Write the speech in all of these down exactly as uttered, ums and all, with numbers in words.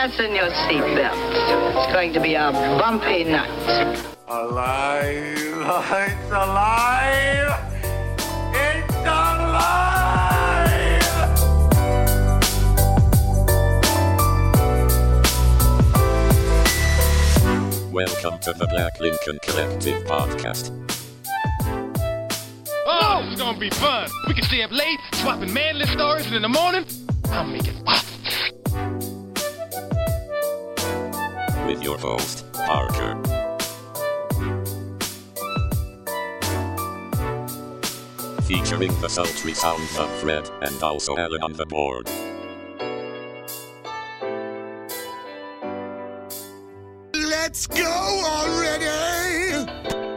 Fasten your seatbelts. It's going to be a bumpy night. Alive! It's alive! It's alive! Welcome to the Black Lincoln Collective Podcast. Oh, this is gonna be fun. We can stay up late, swapping manly stories, and in the morning, I'll make it pop. With your host, Parker. Featuring the sultry sounds of Fred and also Alan on the board. Let's go already!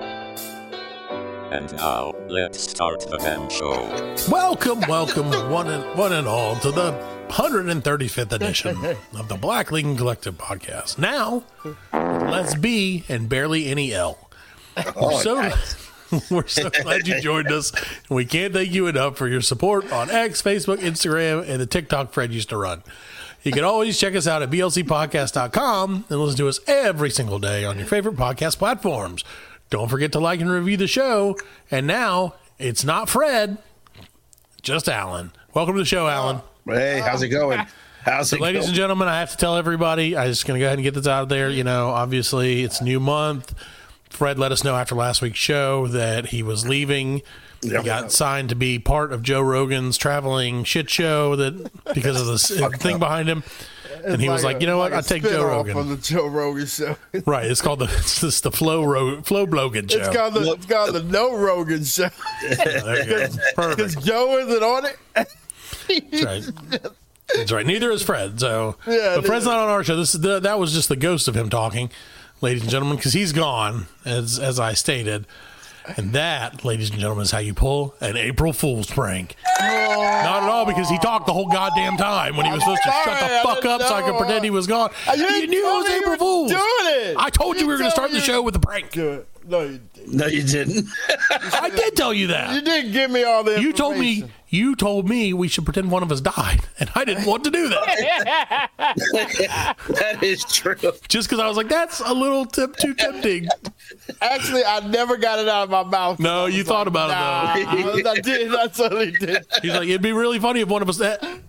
And now, let's start the damn show. Welcome, welcome, one and one and all, to the one hundred thirty-fifth edition of the Black Lincoln Collective Podcast. Now, let's be and barely any L. We're so, we're so glad you joined us. And we can't thank you enough for your support on X, Facebook, Instagram, and the TikTok Fred used to run. You can always check us out at b l c podcast dot com and listen to us every single day on your favorite podcast platforms. Don't forget to like and review the show. And now, it's not Fred, just Alan. Welcome to the show, Alan. Hey, how's it going? How's So, it ladies going? and gentlemen, I have to tell everybody, I'm just going to go ahead and get this out there. You know, obviously, it's a new month. Fred let us know after last week's show that he was leaving. He Yep. got signed to be part of Joe Rogan's traveling shit show that because of this thing up. behind him. And he was like, you know what? I'll take Joe Rogan. On the Joe Rogan show. Right. It's called the it's just the Flow Ro- Flow Blogan show. It's called the it's called the No Rogan show. There you go. Because Perfect. Joe isn't on it. That's right. That's right. Neither is Fred. So, Yeah, but Fred's neither. not on our show. This is the, that was just the ghost of him talking, ladies and gentlemen, because he's gone, as as I stated. And that, ladies and gentlemen, is how you pull an April Fool's prank. Not at all, because he talked the whole goddamn time when he was supposed to shut sorry, the I fuck didn't up so I could know. pretend he was gone. You You didn't knew it tell was me you April were Fool's. doing it. I told you, You we were going to told start the me- show with a prank. Do it. No, you didn't. No, you didn't. I did tell you that. You didn't give me all the You told me information. you told me we should pretend one of us died, and I didn't want to do that. That is true. Just because I was like, that's a little tip too tempting. Actually, I never got it out of my mouth. No, you thought about Nah, it I did. I totally did. though. He's like, it'd be really funny if one of us. Uh, um,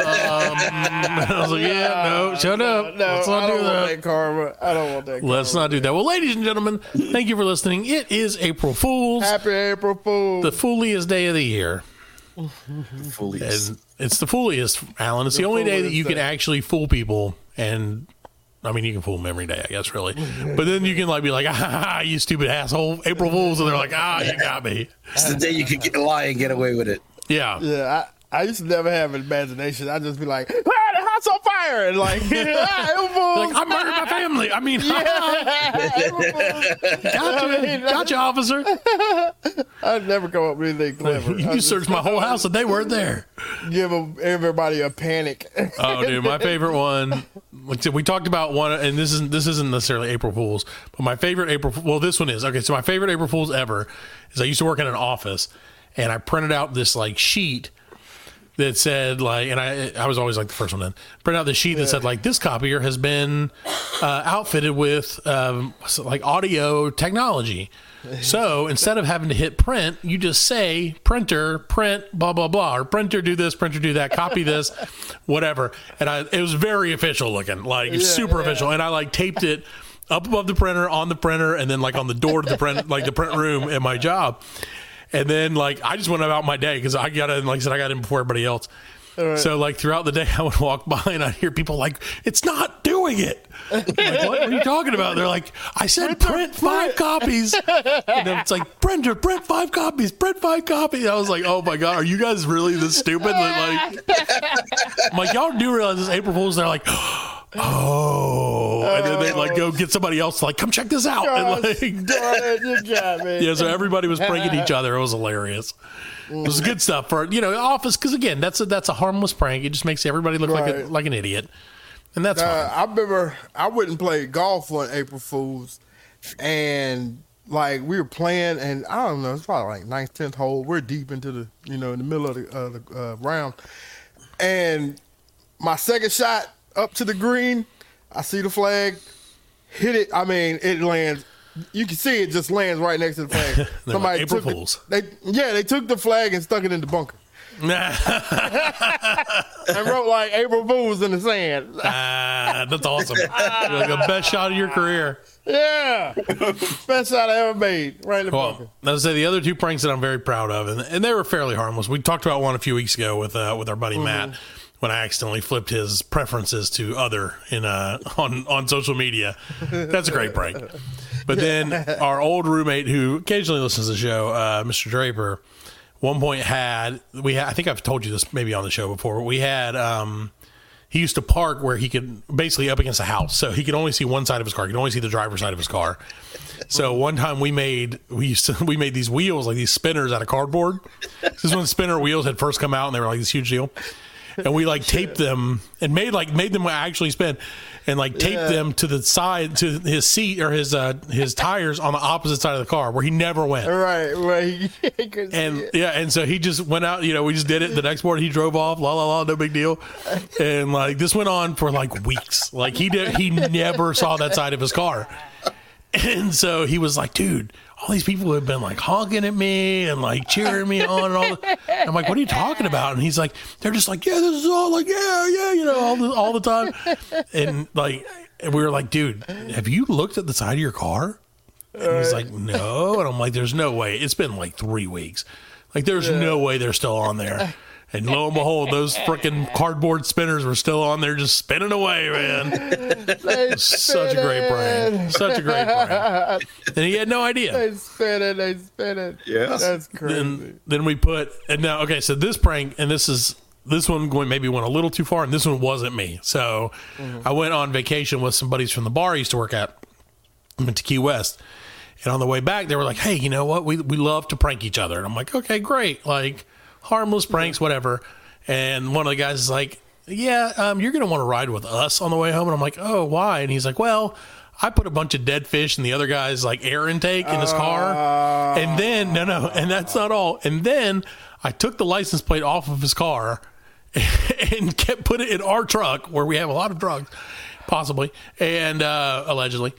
I was like, yeah, no, shut up. No, Let's I not don't do want that. that karma. I don't want that karma. Let's not do that. Well, ladies and gentlemen, thank you for listening. It is April Fool's, Happy April Fool. the fooliest day of the year. Fully. And it's the fooliest, Alan. It's the, The only day that you fooliest can day. actually fool people. And I mean, you can fool them every day, I guess, really. But then you can like be like, ah, you stupid asshole, April Fools. And they're like, ah, you got me. It's the day you can get, lie and get away with it. Yeah. Yeah, I, I used to never have an imagination. I'd just be like, ah, the house on fire. And like, ah, April Fool. Like, I murdered my family. I mean, Yeah. gotcha, gotcha, officer. I'd never come up with anything clever. You I'd searched my whole house and they weren't there. just give 'em- everybody a panic. Oh, dude, my favorite one. Like I said, we talked about one, and this isn't this isn't necessarily April Fool's, but my favorite April. Well, this one is okay. So my favorite April Fool's ever is I used to work in an office, and I printed out this like sheet that said like, and I I was always like the first one in. Print out the sheet that said like, this copier has been uh, outfitted with um, like audio technology. So instead of having to hit print, you just say printer, print, blah, blah, blah, or printer do this, printer do that, copy this, whatever. And I, it was very official looking, like super official. And I like taped it up above the printer, on the printer, and then like on the door to the print, like the print room at my job. And then like, I just went about my day because I got in, like I said, I got in before everybody else. So like throughout the day, I would walk by and I'd hear people like, it's not doing it. I'm like, what are you talking about? They're like, I said print five copies. And then it's like, printer, print five copies, print five copies. I was like, oh my God, are you guys really this stupid? That, like, I'm like, y'all do realize this April Fool's? They're like, oh. And then they like go get somebody else to like, come check this out. And like, Darn it, you got me. yeah, so everybody was pranking each other. It was hilarious. It was good stuff for, you know, office, because again, that's a that's a harmless prank. It just makes everybody look like a, Right. like an idiot, and that's Uh, fine. I remember I went and played golf on April Fool's, and like we were playing, and I don't know, it's probably like ninth, tenth hole. We're deep into the, you know, in the middle of the, uh, the uh, round, and my second shot up to the green, I see the flag, hit it. I mean, it lands. You can see it just lands right next to the flag. Somebody April took Fools. It, they yeah, they took the flag and stuck it in the bunker. And wrote like April Fools in the sand. Ah, that's awesome. You're like the best shot of your career. Yeah. Best shot I ever made. Right in the Well, bunker. I would say the other two pranks that I'm very proud of, and, and they were fairly harmless. We talked about one a few weeks ago with uh, with our buddy Mm-hmm. Matt when I accidentally flipped his preferences to other in uh, on on social media. That's a great prank. But then our old roommate who occasionally listens to the show, uh, Mister Draper, one point had we had, I think I've told you this maybe on the show before, but we had um, he used to park where he could basically up against a house, so he could only see one side of his car. He could only see the driver's side of his car. So one time we made we used to, we made these wheels, like these spinners out of cardboard. This is when spinner wheels had first come out, and they were like this huge deal. And we like taped them and made like made them actually spin, and like taped Yeah. them to the side to his seat or his uh, his tires on the opposite side of the car where he never went. Right, right. He couldn't see And it. yeah, and so he just went out, you know, we just did it. The next morning he drove off, la la la, no big deal. And like this went on for like weeks. Like he did he never saw that side of his car. And so he was like, dude, all these people have been like honking at me and like cheering me on and all. The, I'm like, what are you talking about? And he's like, they're just like, yeah, this is all like, yeah, yeah, you know, all the all the time. And like, and we were like, dude, have you looked at the side of your car? And he's like, no. And I'm like, there's no way. It's been like three weeks. Like, there's no way they're still on there. And lo and behold, those freaking cardboard spinners were still on there just spinning away, man. Such a great prank. Such a great prank. And he had no idea. They spin it, they spin it. Yes. That's crazy. Then, then we put, and now, okay, so this prank, and this is, this one going maybe went a little too far, and this one wasn't me. So I went on vacation with some buddies from the bar I used to work at. I went to Key West. And on the way back, they were like, hey, you know what? We we love to prank each other. And I'm like, okay, great. Like, harmless pranks, whatever. And one of the guys is like, yeah, um, you're going to want to ride with us on the way home. And I'm like, oh, why? And he's like, well, I put a bunch of dead fish in the other guy's like air intake in his car. And then, no, no, and that's not all. And then I took the license plate off of his car and kept put it in our truck where we have a lot of drugs, possibly, and uh, allegedly.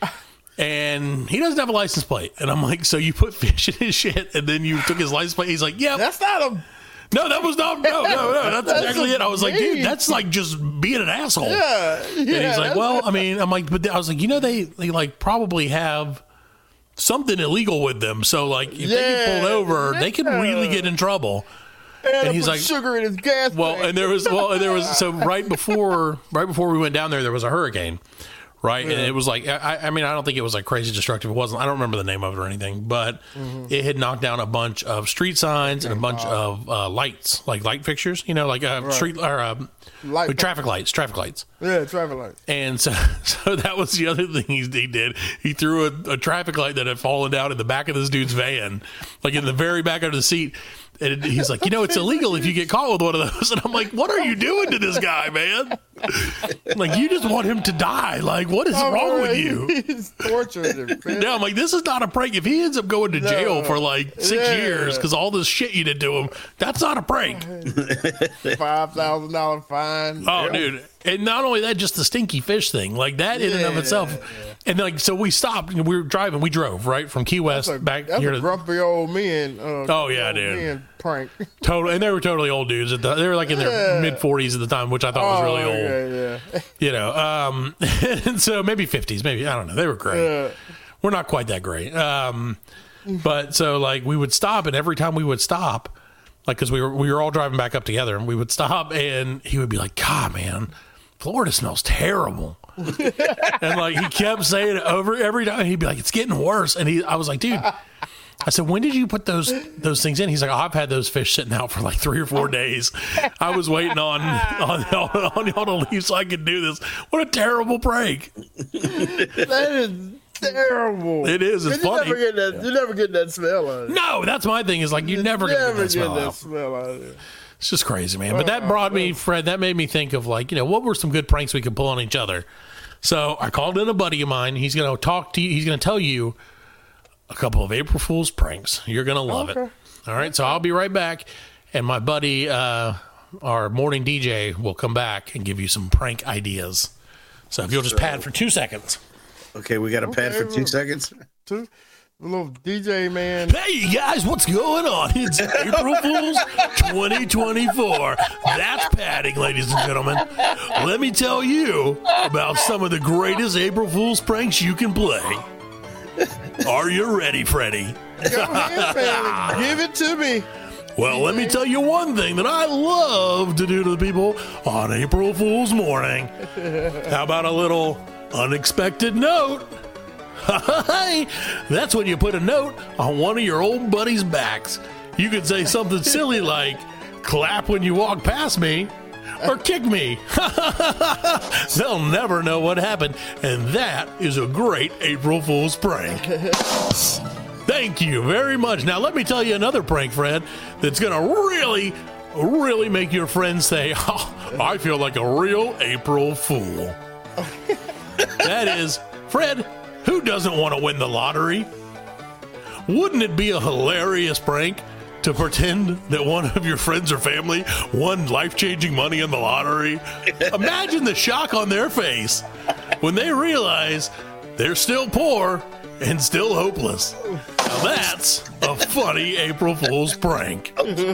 And he doesn't have a license plate. And I'm like, so you put fish in his shit and then you took his license plate? He's like, yep. That's not a. No, that was not. No, no, no. That's, That's exactly it. I was like, mean. dude, that's like just being an asshole. Yeah. And yeah he's like, well, I mean, I'm like, but I was like, you know, they, they like probably have something illegal with them. So like, if they get Yeah, pulled over, they could really get in trouble. and, and he's put like- sugar in his gas. Well, tank. and there was, well, and there was, so right before, right before we went down there, there was a hurricane. Right. And it was like, I, I mean, I don't think it was like crazy destructive. It wasn't, I don't remember the name of it or anything, but it had knocked down a bunch of street signs and a bunch of uh, lights, like light fixtures, you know, like uh, street or uh, Light like traffic lights, traffic lights. yeah, traffic light. And so, so that was the other thing he, he did. He threw a, a traffic light that had fallen down in the back of this dude's van, like in the very back of the seat. And he's like, you know, it's illegal if you get caught with one of those. And I'm like, what are you doing to this guy, man? Like, you just want him to die. Like, what is wrong with you? He's tortured him. man. Yeah, I'm like, this is not a prank. If he ends up going to jail No. for like six Yeah. years because all this shit you did to him, that's not a prank. Five thousand dollar fine. Oh, dude. And not only that, just the stinky fish thing. Like that in and of Yeah, itself. And like, so we stopped and we were driving. We drove, right? From Key West That's a, back that's here a to grumpy old men. Uh, Oh, yeah, old dude. Men prank. total. And they were totally old dudes. At the, they were like in their Yeah. mid forties at the time, which I thought was really Oh, old. Yeah, yeah. You know, um, and so maybe fifties, maybe, I don't know. They were great. Yeah. We're not quite that great. Um, but so like we would stop, and every time we would stop, like, cause we were, we were all driving back up together, and we would stop and he would be like, God, man, Florida smells terrible. And like, he kept saying it over every time. He'd be like, it's getting worse. And he, I was like, dude, I said, when did you put those those things in? He's like, oh, I've had those fish sitting out for like three or four days. I was waiting on on, on y'all to leave so I could do this. What a terrible prank. That is terrible. It is. It's And you funny. Never get that, you never get that smell out of it. No, that's my thing is like, you never get never that get smell that out. smell out of it. It's just crazy, man. But that brought me, Fred, that made me think of like, you know, what were some good pranks we could pull on each other? So I called in a buddy of mine. He's going to talk to you. He's going to tell you a couple of April Fool's pranks. You're going to love it. All right. So I'll be right back. And my buddy, uh, our morning D J, will come back and give you some prank ideas. So if you'll just pad for two seconds. Okay, we got a pad for two seconds. Two, a little D J man. Hey, you guys, what's going on? It's April Fool's twenty twenty-four. That's padding, ladies and gentlemen. Let me tell you about some of the greatest April Fool's pranks you can play. Are you ready, Freddie? Go ahead, man. Give it to me. Well, let me tell you one thing that I love to do to the people on April Fool's morning. How about a little unexpected note? Hey, that's when you put a note on one of your old buddies' backs. You could say something silly like, clap when you walk past me, or kick me. They'll never know what happened, and that is a great April Fool's prank. Thank you very much. Now, let me tell you another prank, Fred, that's going to really, really make your friends say, oh, I feel like a real April Fool. That is, Fred, who doesn't want to win the lottery? Wouldn't it be a hilarious prank to pretend that one of your friends or family won life-changing money in the lottery? Imagine the shock on their face when they realize they're still poor and still hopeless. Now that's a funny April Fool's prank.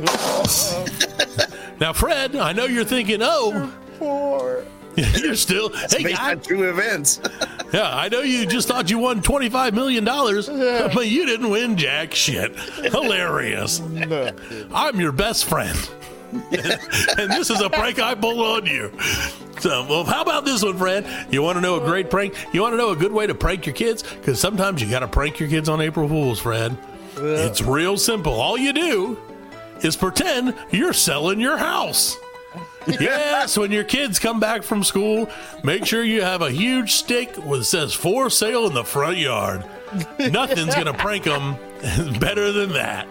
Now, Fred, I know you're thinking, oh, Poor. you're still, hey, Based guy, on true events. yeah, I know you just thought you won twenty-five million dollars, but you didn't win jack shit. Hilarious. I'm your best friend. And this is a prank I pull on you. So, well, how about this one, Fred? You want to know a great prank? You want to know a good way to prank your kids? Because sometimes you got to prank your kids on April Fool's, Fred. It's real simple. All you do is pretend you're selling your house. Yes, when your kids come back from school, make sure you have a huge stake that says for sale in the front yard. Nothing's going to prank them better than that.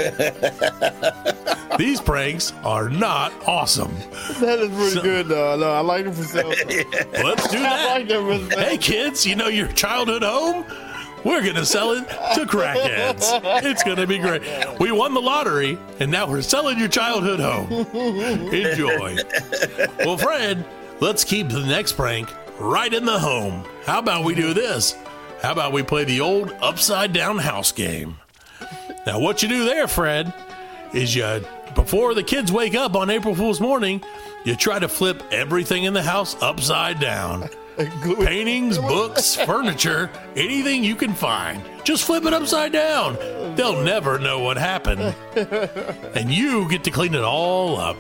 These pranks are not awesome. That is pretty So- good, though. No, I like it for self. Let's do I like that. it for self. Hey, kids, you know your childhood home? We're going to sell it to crackheads. It's going to be great. We won the lottery, and now we're selling your childhood home. Enjoy. Well, Fred, let's keep the next prank right in the home. How about we do this? How about we play the old upside-down house game? Now, what you do there, Fred, is you, before the kids wake up on April Fool's morning, you try to flip everything in the house upside down. Paintings, books, furniture, anything you can find. Just flip it upside down. They'll never know what happened. And you get to clean it all up.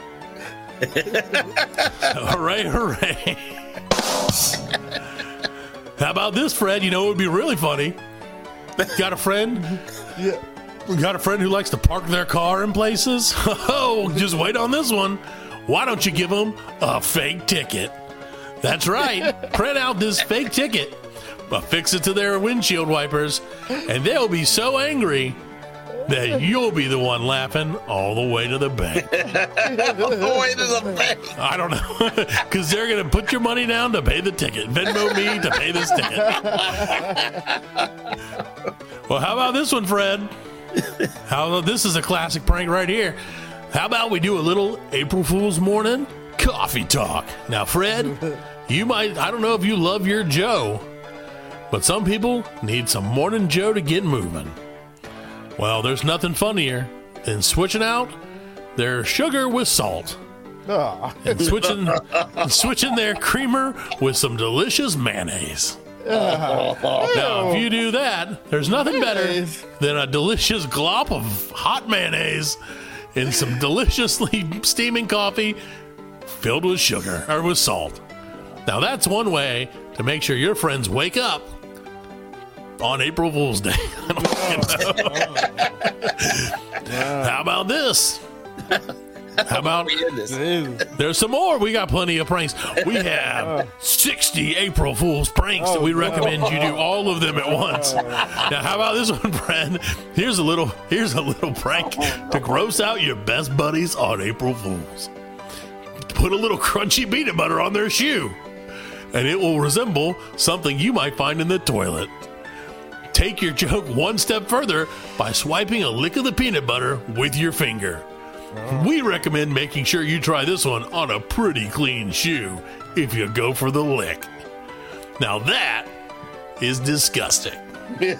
Hooray, hooray. How about this, Fred? You know, it would be really funny. Got a friend? Yeah. Got a friend who likes to park their car in places? Oh, just wait on this one. Why don't you give them a fake ticket? That's right. Print out this fake ticket, affix it to their windshield wipers, and they'll be so angry that you'll be the one laughing all the way to the bank. The way to the bank. I don't know, because they're going to put your money down to pay the ticket. Venmo me to pay this ticket. Well, how about this one, Fred? How about this is a classic prank right here. How about we do a little April Fool's morning coffee talk? Now, Fred, you might, I don't know if you love your Joe, but some people need some morning Joe to get moving. Well, there's nothing funnier than switching out their sugar with salt Ah. and switching, switching their creamer with some delicious mayonnaise. Now, if you do that, there's nothing better Mayonnaise. than a delicious glop of hot mayonnaise and some deliciously steaming coffee filled with sugar or with salt. Now, that's one way to make sure your friends wake up on April Fool's Day. How about this? How about there's some more? We got plenty of pranks. We have sixty April Fool's pranks that we recommend you do all of them at once. Now, how about this one, friend? Here's a little here's a little prank to gross out your best buddies on April Fool's. Put a little crunchy peanut butter on their shoe, and it will resemble something you might find in the toilet. Take your joke one step further by swiping a lick of the peanut butter with your finger. We recommend making sure you try this one on a pretty clean shoe if you go for the lick. Now that is disgusting. I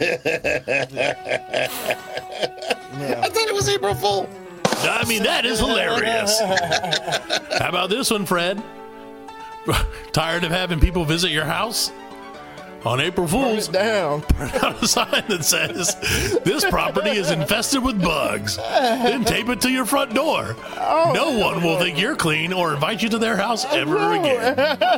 thought it was April Fool. I mean, that is hilarious. How about this one, Fred? Tired of having people visit your house? On April Fool's, down. Print out a sign that says, "This property is infested with bugs." Then tape it to your front door. Oh, no one will think you're clean or invite you to their house ever again.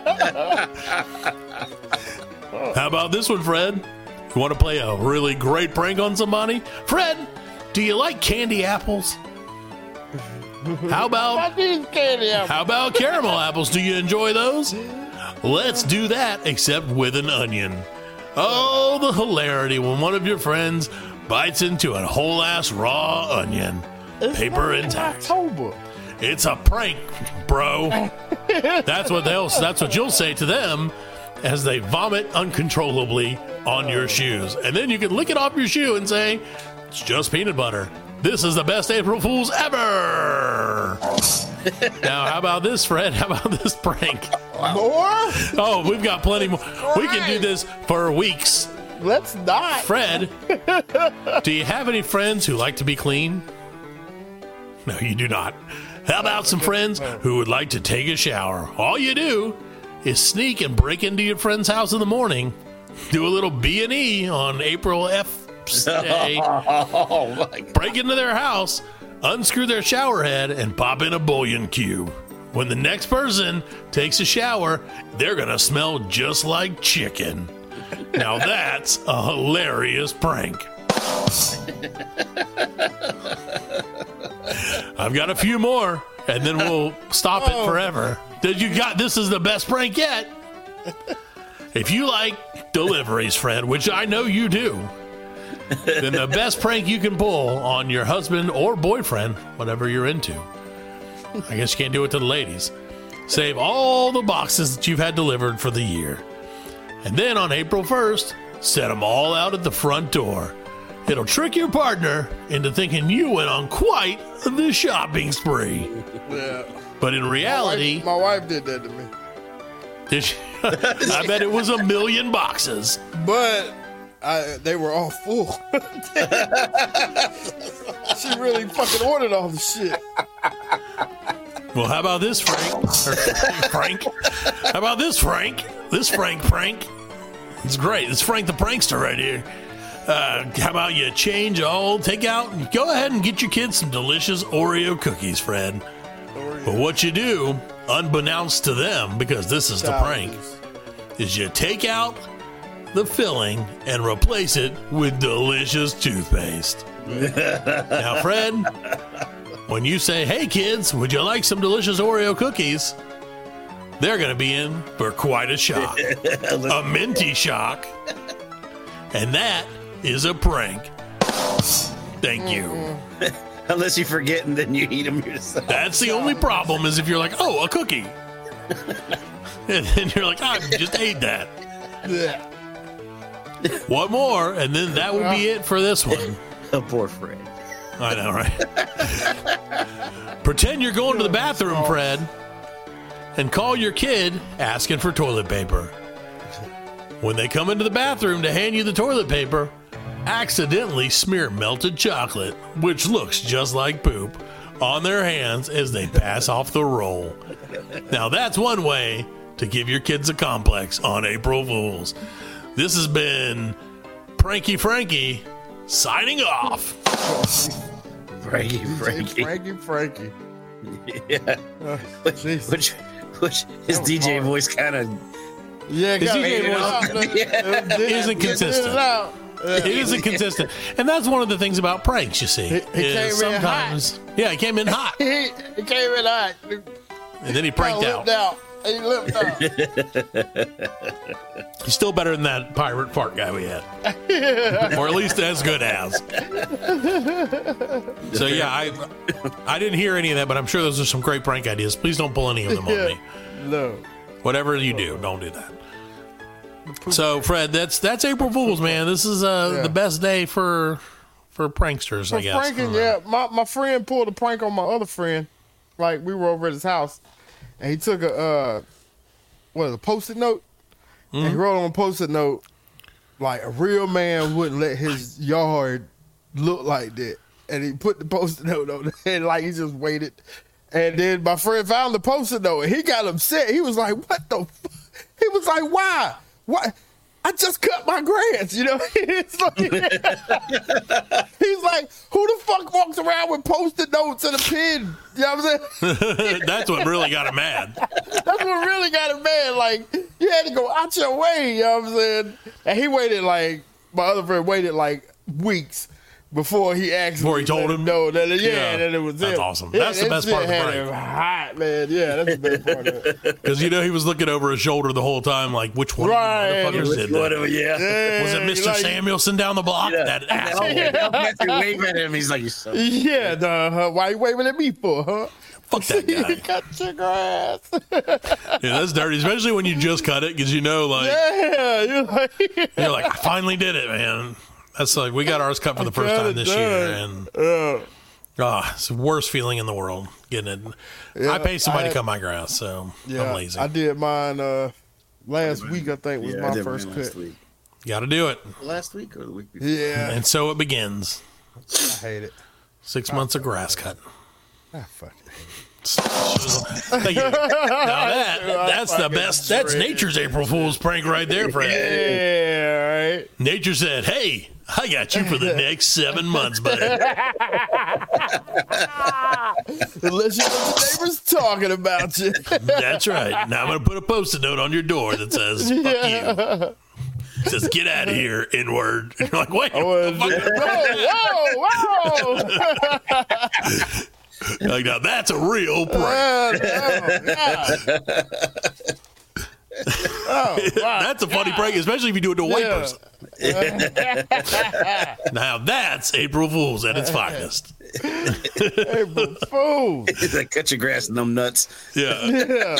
How about this one, Fred? You want to play a really great prank on somebody? Fred, do you like candy apples? How about candy apples? How about caramel apples? Do you enjoy those? Let's do that, except with an onion. Oh, the hilarity when one of your friends bites into a whole ass raw onion, It's paper not intact. October. It's a prank, bro. That's what they'll. That's what you'll say to them as they vomit uncontrollably on your shoes, and then you can lick it off your shoe and say, "It's just peanut butter." This is the best April Fool's ever. Now, how about this, Fred? How about this prank? More? Oh, we've got plenty more. We can do this for weeks. Let's not. Fred, do you have any friends who like to be clean? No, you do not. How about some friends who would like to take a shower? All you do is sneak and break into your friend's house in the morning, do a little B and E on April F Day, Oh my God. break into their house, unscrew their shower head, and pop in a bouillon cube. When the next person takes a shower, they're going to smell just like chicken. Now that's a hilarious prank. I've got a few more, and then we'll stop it forever. Did you got this is the best prank yet. If you like deliveries, Fred, which I know you do, then the best prank you can pull on your husband or boyfriend, whatever you're into. I guess you can't do it to the ladies. Save all the boxes that you've had delivered for the year. And then on April first, set them all out at the front door. It'll trick your partner into thinking you went on quite the shopping spree. Yeah. But in reality, My wife, my wife did that to me. did she- I bet it was a million boxes. But I, they were all full. She really fucking ordered all the shit. Well, how about this, Frank? Or Frank? How about this, Frank? This Frank prank. It's great. It's Frank the prankster right here. Uh, how about you change all, take out, and go ahead and get your kids some delicious Oreo cookies, Fred. But what you do, unbeknownst to them, because this is the prank, is you take out the filling and replace it with delicious toothpaste. Now, Fred, when you say, "Hey kids, would you like some delicious Oreo cookies?" they're going to be in for quite a shock. A minty shock. And that is a prank. Thank you. Unless you forget and then you eat them yourself. That's the only problem, is if you're like, "Oh, a cookie." And then you're like, "I just ate that." Yeah. One more, and then that will be it for this one. A poor Fred. I know, right? Pretend you're going to the bathroom, Fred, and call your kid asking for toilet paper. When they come into the bathroom to hand you the toilet paper, accidentally smear melted chocolate, which looks just like poop, on their hands as they pass off the roll. Now that's one way to give your kids a complex on April Fools. This has been Pranky Frankie signing off. Frankie, Frankie. Frankie, Frankie. Yeah. Uh, Which, jeez. which, which his D J hard. voice kind of. Yeah, His gotta D J get it voice out. Yeah. Did- isn't did consistent. It, out. Uh, It isn't consistent. And that's one of the things about pranks, you see. He- he is came in sometimes, yeah, he came in hot. he, he came in hot. And then he pranked lipped out. out. He lipped out. He's still better than that pirate fart guy we had. Or at least as good as. So yeah, I I didn't hear any of that, but I'm sure those are some great prank ideas. Please don't pull any of them on me. No. Whatever you do, don't do that. So Fred, that's that's April Fool's, man. This is uh, Yeah. the best day for for pranksters, I For guess. pranking, yeah. My, my friend pulled a prank on my other friend. Like, we were over at his house, and he took a, uh, what is it, a Post-it note, And he wrote on a post-it note, like, a real man wouldn't let his yard look like that. And he put the post-it note on there, and like he just waited. And then my friend found the post-it note, and he got upset. He was like, what the fuck? He was like, why? Why? I just cut my grass, you know? It's like, he's like, who the fuck walks around with post-it notes and a pen? You know what I'm saying? That's what really got him mad. That's what really got him mad. Like, you had to go out your way, you know what I'm saying? And he waited like, my other friend waited like weeks before he actually Before he told him? no, that it, yeah, Yeah. that it was That's him. awesome. Yeah, That's the that best shit part of the had break. him hot, man. Yeah, that's the best part of it. Because you know he was looking over his shoulder the whole time, like, which one Right. of you motherfuckers did that? Whatever, yeah. Yeah, Was it Mister like- Samuelson down the block? Yeah. That asshole. Yeah. Matthew waving at him. He's like, you son. Yeah, duh, huh? Why you waving at me for, huh? Fuck that guy. Cut your grass. Yeah, that's dirty, especially when you just cut it because you know, like, Yeah, you're like, you're like, I finally did it, man. That's like, we got ours cut for the first got time it this done. year, and uh, ah, it's the worst feeling in the world getting it. Yeah, I paid somebody I had- to cut my grass, so yeah, I'm lazy. I did mine uh, last week. I think was Yeah, I my did first mine cut. last week. Got to do it, Last week or the week before? Yeah, and so it begins. I hate it. Six months of grass cut. I fucking hate Thank you. Now that that's the best. That's nature's April Fool's prank right there, Fred. it. Yeah, right. Nature said, "Hey, I got you for the next seven months, buddy." Unless you know the neighbors talking about you. That's right. Now I'm gonna put a post-it note on your door that says "fuck you." It says "get out of here," N-word. And you're like, wait. Whoa, what the fuck? whoa, whoa. Like, now that's a real prank. Oh, oh, wow. That's a funny prank, especially if you do it to a white Yeah. person. Now that's April Fool's at its finest. April Fool. He's like, cut your grass, numb nuts. Yeah. Yeah.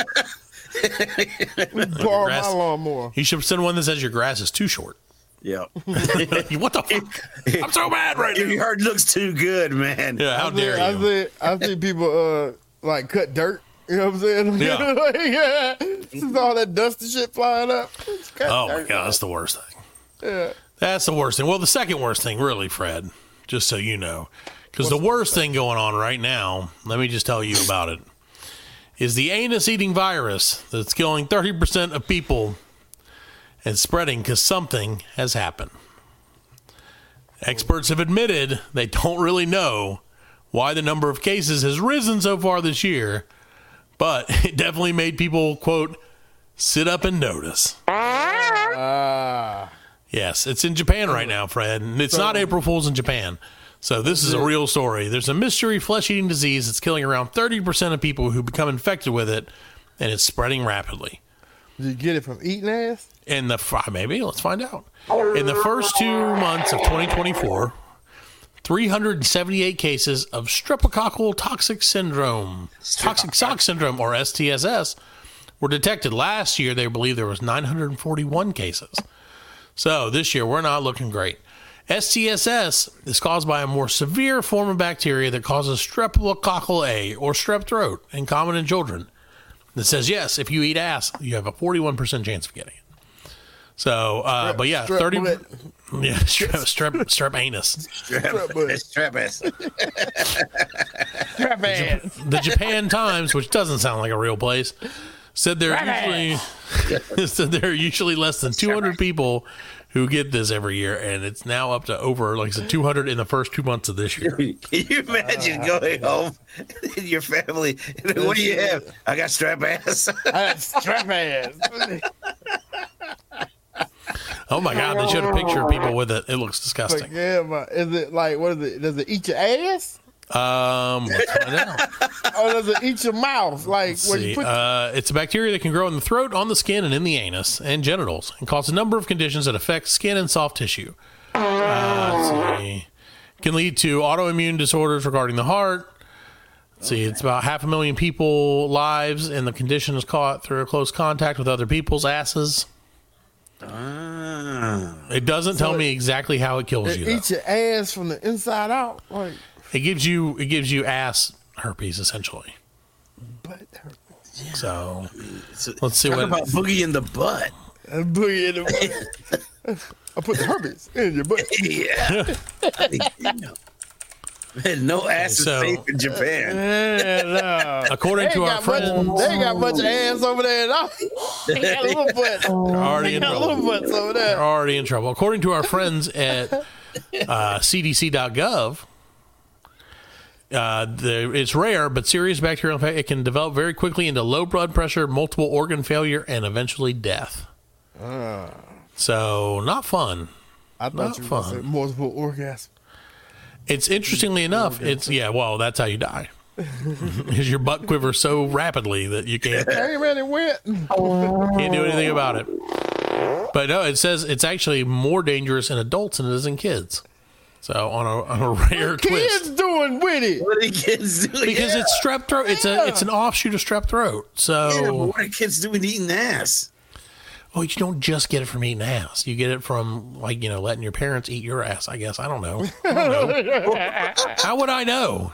Borrow grass- my lawnmower. You should send one that says your grass is too short. Yeah. What the fuck? I'm so mad right Your now. yard looks too good, man. Yeah, how I dare see, I you? see, I see people uh like cut dirt. You know what I'm saying? Yeah. Like, yeah. This is all that dusty shit flying up. Just cut Oh my dirt. god, that's the worst thing. Yeah. That's the worst thing. Well, the second worst thing, really, Fred, just so you know, because the worst thing going on right now, let me just tell you about it, is the anus-eating virus that's killing thirty percent of people and spreading because something has happened. Experts have admitted they don't really know why the number of cases has risen so far this year, but it definitely made people, quote, sit up and notice. Ah. Yes, it's in Japan right now, Fred, and it's not April Fool's in Japan. So this is a real story. There's a mystery flesh-eating disease that's killing around thirty percent of people who become infected with it, and it's spreading rapidly. Did you get it from eating ass? In the fr- maybe let's find out. In the first two months of twenty twenty-four, three hundred seventy-eight cases of streptococcal toxic syndrome, toxic shock syndrome, or S T S S, were detected. Last year, they believe there was nine hundred forty-one cases. So this year, we're not looking great. S T S S is caused by a more severe form of bacteria that causes streptococcal A, or strep throat, and common in children. That says, yes, if you eat ass, you have a forty-one percent chance of getting it. So, uh, but yeah, strep thirty. butt. Yeah, strep, strep, strep anus. Strap, butt. strap ass. Strap ass. The Japan Times, which doesn't sound like a real place, said there are usually said there are usually less than two hundred people who get this every year, and it's now up to over, like I said, two hundred in the first two months of this year. Can you imagine going home and your family? What do you have? I got strap ass. I got strap ass. Oh my God, they showed a picture of people with it. It looks Like, disgusting. yeah, but is it like, what is it? Does it eat your ass? Um, let's find out. Or does it eat your mouth? Like, Let's when see. you put Uh, it's a bacteria that can grow in the throat, on the skin, and in the anus and genitals, and cause a number of conditions that affect skin and soft tissue. Uh, let's see. Can lead to autoimmune disorders regarding the heart. Let's see, it's about half a million people lives, and the condition is caught through close contact with other people's asses. Ah. It doesn't tell me exactly how it kills it you. Though. eat your ass from the inside out. Like, It gives you it gives you ass herpes essentially. but So So, let's see talk what about boogie in the butt. I boogie in the butt. I put the herpes in your butt. Yeah. Man, no ass is So- safe in Japan. Yeah, no. According They to ain't our got friends, much, they ain't got much ass over there at all. They got a little butt. they're already They in got trouble. little butts over They're there. already in trouble. According to our friends at uh, C D C dot gov, uh, the, it's rare, but serious bacterial infection. It can develop very quickly into low blood pressure, multiple organ failure, and eventually death. So, not fun. I Not thought you were gonna fun. say multiple orgasms. It's interestingly enough, it's, yeah, well, that's how you die. Is your butt quivers so rapidly that you can't I ain't ready wet. Can't do anything about it. But no, it says it's actually more dangerous in adults than it is in kids. So on a on a rare Kids twist, doing with it. What are kids doing? because yeah. it's strep throat. It's a it's an offshoot of strep throat. Yeah, but So what are kids doing eating ass? oh, you don't just get it from eating ass. You get it from like you know letting your parents eat your ass. I guess I don't know. I don't know. How would I know?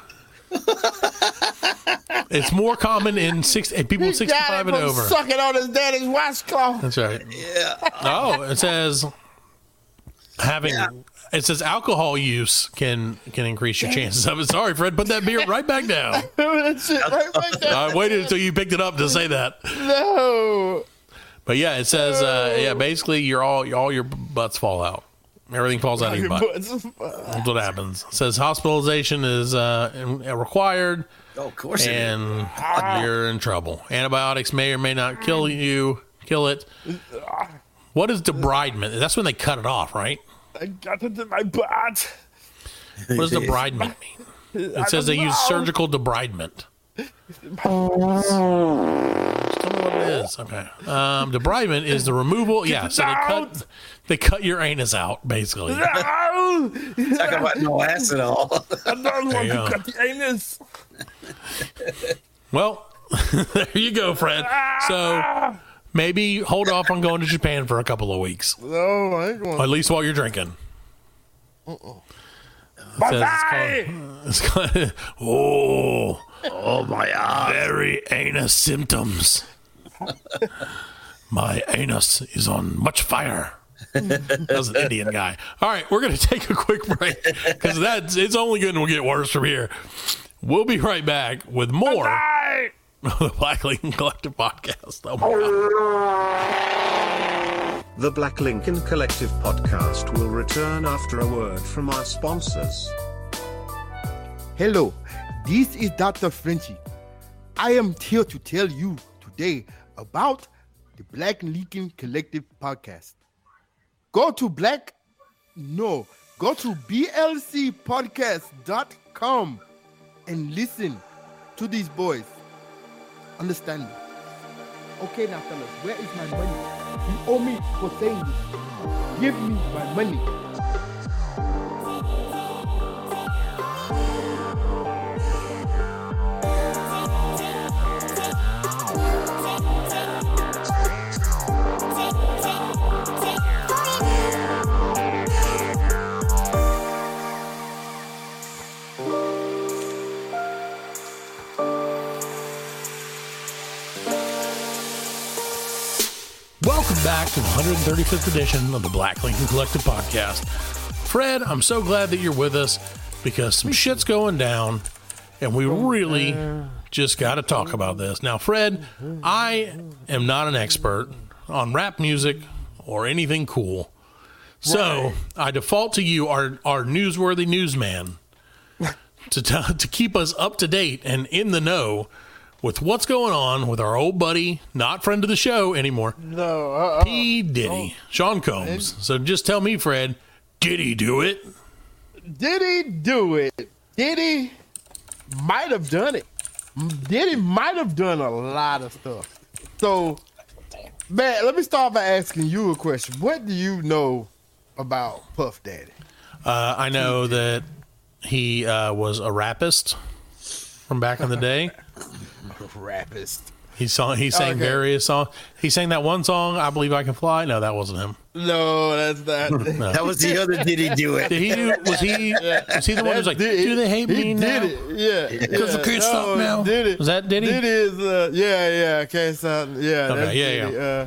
It's more common in six in people He sixty got five it and from over. sucking on his daddy's washcloth. That's right. Yeah. Oh, it says having Yeah. it says alcohol use can can increase your chances of it. Sorry, Fred, put that beer right back down. that shit right back there. I waited until you picked it up to say that. No. But yeah, it says uh, yeah, basically your all all your butts fall out. Everything falls out of your butt. That's what happens. It says hospitalization is uh, required, Oh, of course it is. and you're in trouble. Antibiotics may or may not kill you, kill it. What is debridement? That's when they cut it off, right? I got it in my butt. What does debridement mean? It says they use surgical debridement. Just tell me what it is. Okay. Um, debridement is the removal. Yeah, so they cut they cut your anus out, basically. No. Talk about no ass at all. I don't want you to go. cut the anus. Well, there you go, Fred. So maybe hold off on going to Japan for a couple of weeks, No, I ain't going. at least while you're drinking. It says it's called, it's called, oh, Oh my god. very anus symptoms. My anus is on much fire. That's an Indian guy. All right, we're going to take a quick break because that's it's only going to get worse from here. We'll be right back with more of the Black Lincoln Collective podcast. Oh my God. The Black Lincoln Collective podcast will return after a word from our sponsors. Hello, this is Doctor Frenchy. I am here to tell you today about the Black Lincoln Collective podcast. Go to Black, no, go to B L C podcast dot com and listen to these boys. Understand me? Okay, now fellas, where is my money? You owe me for saying this. Give me my money. Welcome back to the one hundred thirty-fifth edition of the Black Lincoln Collective podcast. Fred, I'm so glad that you're with us because some shit's going down and we really just got to talk about this. Now, Fred, I am not an expert on rap music or anything cool. So I default to you, our, our newsworthy newsman, to, t- to keep us up to date and in the know with what's going on with our old buddy, not friend of the show anymore, No, uh, P. Diddy, Sean Combs. So just tell me, Fred, did he do it? Did he do it? Did he might have done it? Did he might have done a lot of stuff? So, man, let me start by asking you a question. What do you know about Puff Daddy? Uh, I know that he uh, was a rapist from back in the day. Rapist. He saw he sang Okay. various songs. He sang that one song, "I Believe I Can Fly." No, that wasn't him. No, that's not. No. That was the other did he do it? Did he do? Was he? Was he the one who's like, Did- "Do they hate he me did now?" it. Yeah, Because yeah. I can't stop now. Did it? Was that Diddy? Diddy is uh, yeah, yeah. Can't stop. Yeah, Okay, that's yeah, Diddy. yeah. Uh,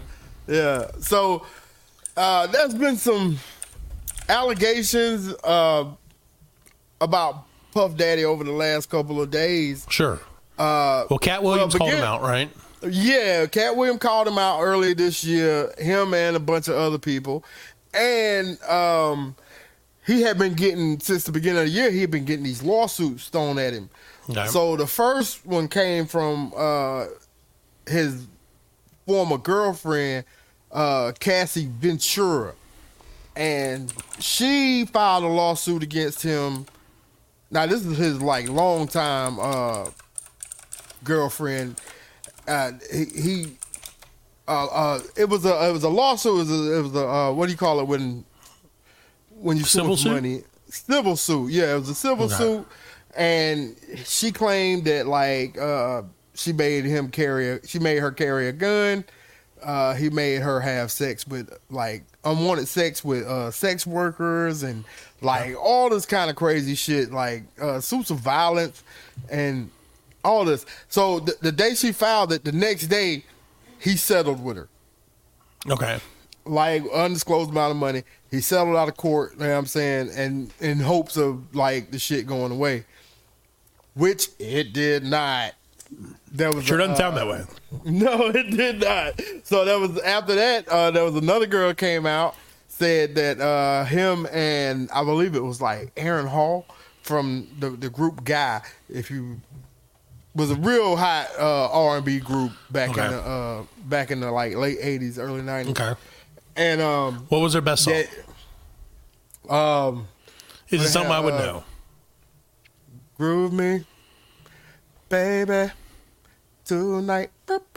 Yeah. So uh, there's been some allegations uh, about Puff Daddy over the last couple of days. Sure. Uh, well, Cat Williams well, called begin- him out, right? Yeah, Cat Williams called him out earlier this year, him and a bunch of other people. And um, he had been getting, since the beginning of the year, he had been getting these lawsuits thrown at him. Okay. So the first one came from uh, his former girlfriend, uh, Cassie Ventura. And she filed a lawsuit against him. Now, this is his, like, longtime uh, girlfriend. Uh, he, he uh, uh, it was a it was a lawsuit. It was a, it was a uh, what do you call it when when you sue Civil for suit? money? Civil suit. Yeah, it was a civil Okay. suit, and she claimed that like uh, she made him carry a, she made her carry a gun. Uh, he made her have sex with like unwanted sex with uh, sex workers and like all this kind of crazy shit, like uh, suits of violence and all this. So the, the day she filed it, the next day he settled with her. Okay. Like undisclosed amount of money. He settled out of court, you know what I'm saying, and in hopes of like the shit going away. Which it did not. That was Sure a, doesn't sound uh, that way. No, it did not. So that was after that, uh, there was another girl came out, said that uh, him and I believe it was like Aaron Hall from the, the group Guy, if you was a real hot uh, R and B group back Okay. in the uh, back in the like late eighties, early nineties. Okay. And um, What was their best song? that, um, Is it they something have, I would uh, know? Groove Me, Baby, Tonight.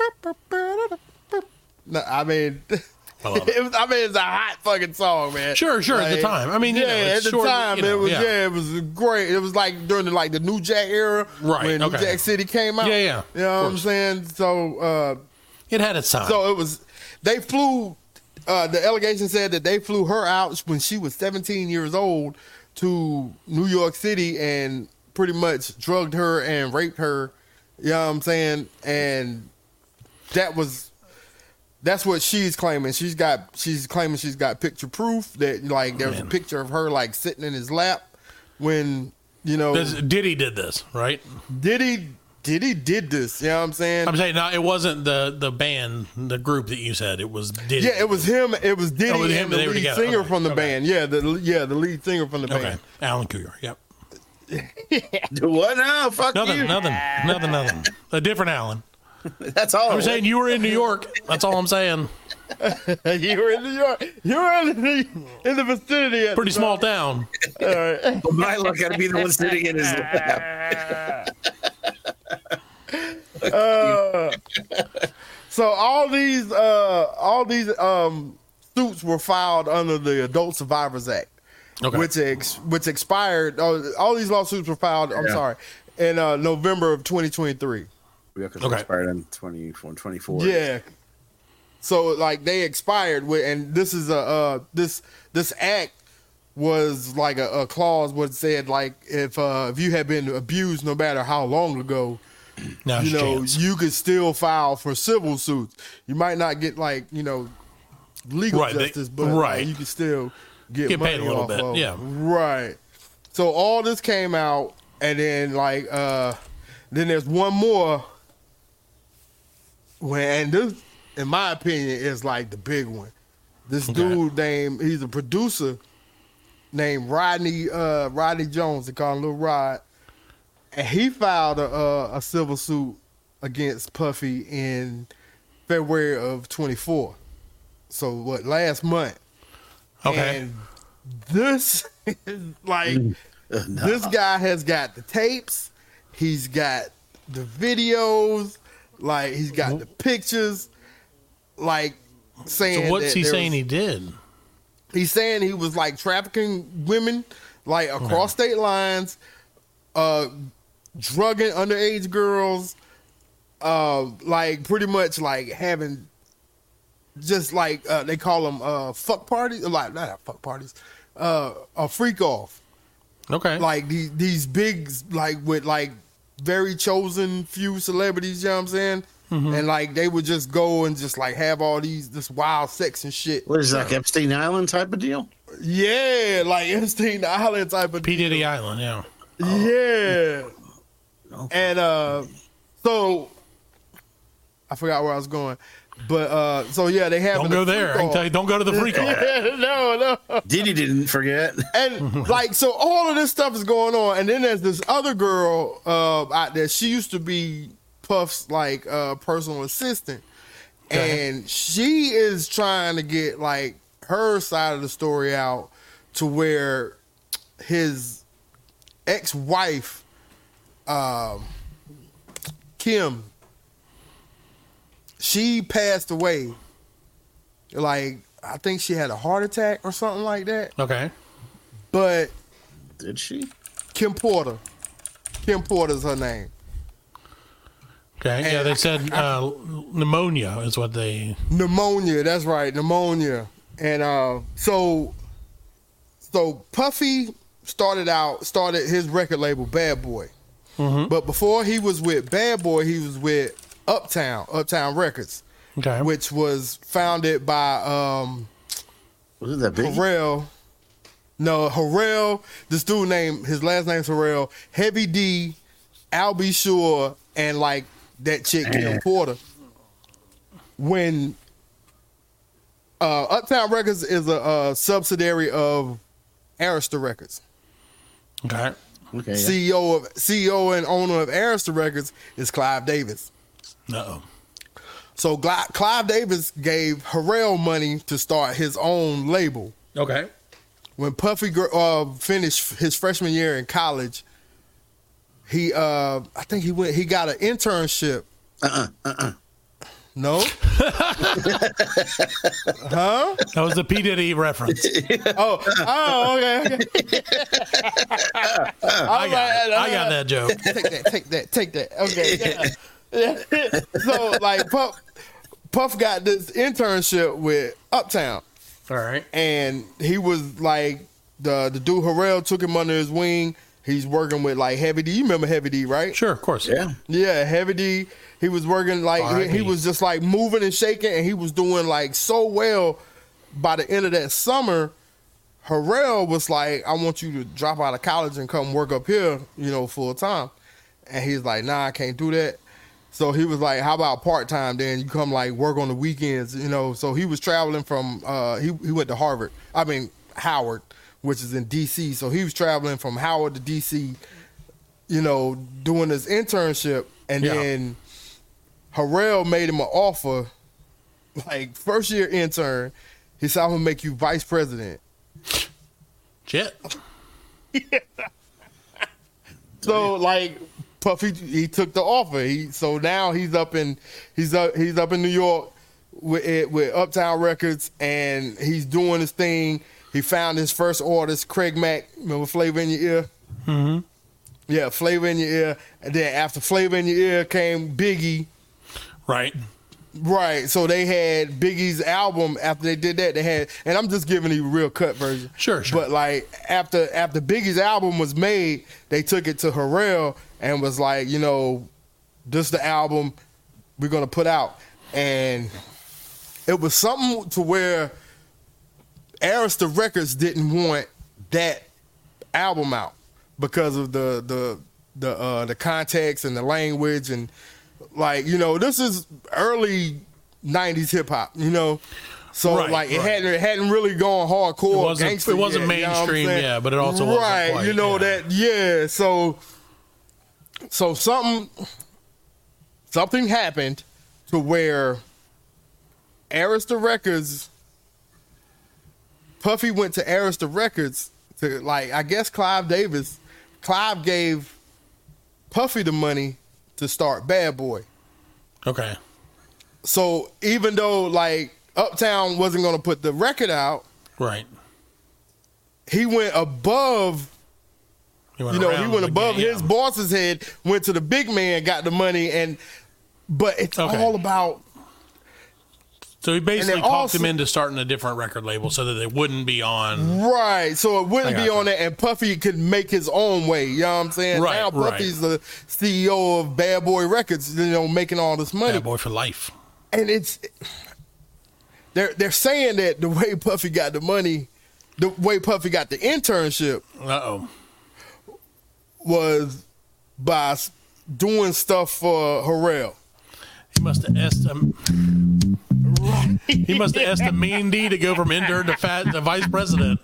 No, I mean, I love it. it was, I mean, it's a hot fucking song, man. Sure, sure, at the Like, time. I mean, you yeah, know, at it's the short, time, you know, it was yeah. yeah. it was great. It was like during the like the New Jack era, Right, When New okay. Jack City came out, Yeah, yeah, You know of what I'm course. saying? So, uh, It had its time. so it was. They flew. Uh, the allegation said that they flew her out when she was seventeen years old to New York City and pretty much drugged her and raped her. You know what I'm saying? And that was that's what she's claiming. She's got she's claiming she's got picture proof that like there was a Man. picture of her like sitting in his lap when you know This- Diddy did this, right? Diddy Diddy did this. You know what I'm saying? I'm saying, no, it wasn't the, the band, the group that you said. It was Diddy. Yeah, it was him. It was Diddy Oh, with him, and the they were lead together. singer Okay, from the okay. band. Yeah, the yeah the lead singer from the Okay. band. Alan Cougar. Yep. What now? Fuck Nothing, you. nothing, nothing, nothing. A different Alan. That's all. I'm saying you were in New York. That's all I'm saying. You were in New York. You were in the, in the vicinity. At Pretty the small town. All right. Well, my luck, got to be the one sitting in his lap. Uh, so all these uh, all these um, suits were filed under the Adult Survivors Act, Okay. which ex- which expired. Oh, all these lawsuits were filed. I'm Yeah. sorry, in uh, November of twenty twenty-three. Yeah, because Okay. it expired on twenty-four, twenty-four. Yeah. So like they expired with, and this is a uh, this this act was like a, a clause what said like if uh, if you had been abused no matter how long ago, Now's you your know chance. you could still file for civil suits. You might not get like you know legal Right, they- justice, but uh, right. you can still get, Get money paid a little off bit, of- yeah. right. So all this came out, and then like uh, then there's one more. When and this, in my opinion, is like the big one. This Okay. dude named he's a producer named Rodney uh, Rodney Jones. They call him Lil Rod, and he filed a, a, a civil suit against Puffy in February of twenty-four. So what? Last month. Okay. And this is like this guy has got the tapes. He's got the videos. Like he's got the pictures. Like saying. So what's that he there saying was- he did? He's saying he was like trafficking women, like across state lines, uh, drugging underage girls, uh, like pretty much like having, just like uh, they call them uh, fuck parties, like not fuck parties, uh, a freak off. Okay. Like these these big like with like very chosen few celebrities. You know what I'm saying? Mm-hmm. And like they would just go and just like have all these this wild sex and shit. What is it, like Epstein Island type of deal? Yeah, like Epstein Island type of P. deal. Diddy Island, yeah. Yeah. Oh. And uh so I forgot where I was going. But uh so yeah, they have Don't go there. I can tell you, don't go to the free call. no, no. Diddy didn't forget. And like so all of this stuff is going on, and then there's this other girl uh out there. She used to be Puff's like uh personal assistant. Okay. And she is trying to get like her side of the story out to where his ex-wife um Kim, she passed away. Like I think she had a heart attack or something like that. Okay. But did she? Kim Porter. Kim Porter's her name. Okay. And yeah, they said uh, pneumonia is what they. Pneumonia. That's right. Pneumonia. And uh, so, so Puffy started out started his record label Bad Boy, mm-hmm. but before he was with Bad Boy, he was with Uptown Uptown Records, okay. which was founded by um, was it that big? Harrell. No, Harrell. This dude named his last name's Harrell. Heavy D, Al B. Sure, and like that chick Kim Porter. When uh, Uptown Records is a, a subsidiary of Arista Records. Okay. Okay. C E O of C E O and owner of Arista Records is Clive Davis. Uh-oh. So Gl- Clive Davis gave Harrell money to start his own label. Okay. When Puffy uh, finished his freshman year in college, he uh, I think he went he got an internship. Uh-uh. Uh-uh. No? Huh? That was the P. Diddy reference. oh, oh, okay, okay. I, got like, I got that joke. Take that, take that, take that. Okay. Yeah. Yeah. So, like, Puff, Puff got this internship with Uptown. All right. And he was like, the, the dude Harrell took him under his wing. He's working with, like, Heavy D. You remember Heavy D, right? Sure, of course. Yeah. Yeah, Heavy D. He was working like he, he was just like moving and shaking, and he was doing like so well. By the end of that summer, Harrell was like, "I want you to drop out of college and come work up here, you know, full time." And he's like, "Nah, I can't do that." So he was like, "How about part time? Then you come like work on the weekends, you know." So he was traveling from uh, he he went to Harvard. I mean Howard, which is in D C. So he was traveling from Howard to D C, you know, doing his internship, and yeah. then Harrell made him an offer, like first year intern. He said, "I'm gonna make you vice president." Shit. Yeah. So like Puffy, he took the offer. He so now he's up in he's up he's up in New York with it, with Uptown Records, and he's doing his thing. He found his first artist, Craig Mack. Remember Flavor in Your Ear? Mm-hmm. Yeah, Flavor in Your Ear. And then after Flavor in Your Ear came Biggie. Right. Right. So they had Biggie's album. After they did that, they had, and I'm just giving you a real cut version. Sure, sure. But like after after Biggie's album was made, they took it to Harrell and was like, you know, this is the album we're gonna put out. And it was something to where Arista Records didn't want that album out because of the the the uh, the context and the language, and like, you know, this is early nineties hip hop, you know, so right, like it right. hadn't it hadn't really gone hardcore. It wasn't, gangster it wasn't yet, mainstream, you know yeah, but it also right, wasn't quite, you know yeah. that, yeah. So so something something happened to where Arista Records. Puffy went to Arista Records to, like, I guess Clive Davis, Clive gave Puffy the money to start Bad Boy. Okay. So even though, like, Uptown wasn't going to put the record out, right, he went above, he went you know, he went above game, his yeah. boss's head, went to the big man, got the money, and, but it's okay. all about, So he basically then talked also- him into starting a different record label so that they wouldn't be on. Right, so it wouldn't I be gotcha. on it, and Puffy could make his own way. You know what I'm saying? Right, now right. Puffy's the C E O of Bad Boy Records, you know, making all this money. Bad Boy for life. And it's they're they're saying that the way Puffy got the money, the way Puffy got the internship Uh oh. was by s- doing stuff for Harrell. He must have asked him. He must have asked a mean D to go from intern to fat to vice president.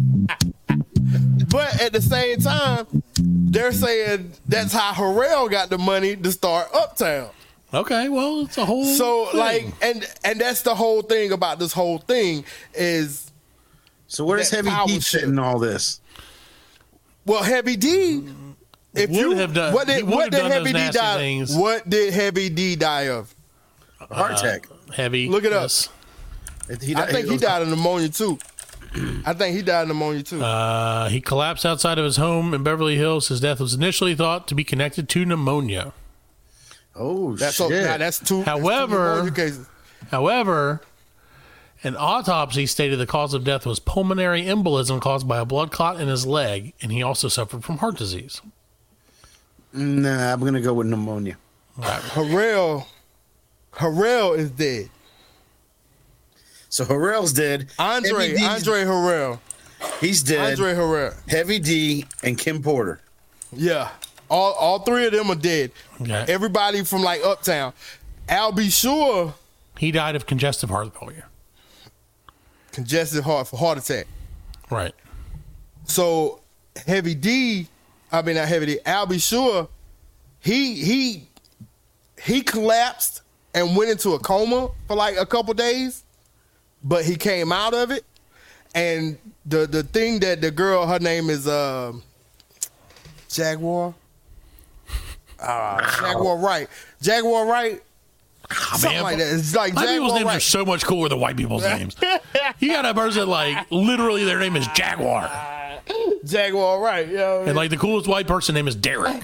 But at the same time, they're saying that's how Harrell got the money to start Uptown. Okay, well, it's a whole. So thing. like, and and that's the whole thing about this whole thing is, So where does that Heavy power D fit shit. in all this? well, Heavy D. If Would you have done- what he did would what have did done Heavy those D nasty die? things. What did Heavy D die of? Heart attack. Heavy. Look it up. yes. He I died- think he was- died of pneumonia too. I think he died of pneumonia too. Uh, he collapsed outside of his home in Beverly Hills. His death was initially thought to be connected to pneumonia. Oh that's shit! so, now that's two. that's two However- pneumonia cases. However, an autopsy stated the cause of death was pulmonary embolism caused by a blood clot in his leg, and he also suffered from heart disease. Nah, I'm gonna go with pneumonia. Harrell, Harrell is dead. So Harrell's dead. Andre, Heavy D's- Andre Harrell, he's dead. Andre Harrell. Heavy D and Kim Porter. Yeah, all all three of them are dead. Okay. Everybody from like Uptown. Al B. Sure, He died of congestive heart failure. congestive heart for heart attack. Right. So Heavy D, I mean not Heavy D, Al B. Sure, he he he collapsed and went into a coma for like a couple days, but he came out of it. And the the thing that the girl, her name is um Jaguar. Uh, Jaguar Wright. Jaguar Wright. Something man. like that. It's like Black people's Jaguar names are Wright. so much cooler than white people's names. You got a person like literally their name is Jaguar, Jaguar Wright. You know what I mean? and like the coolest white person name is Derek.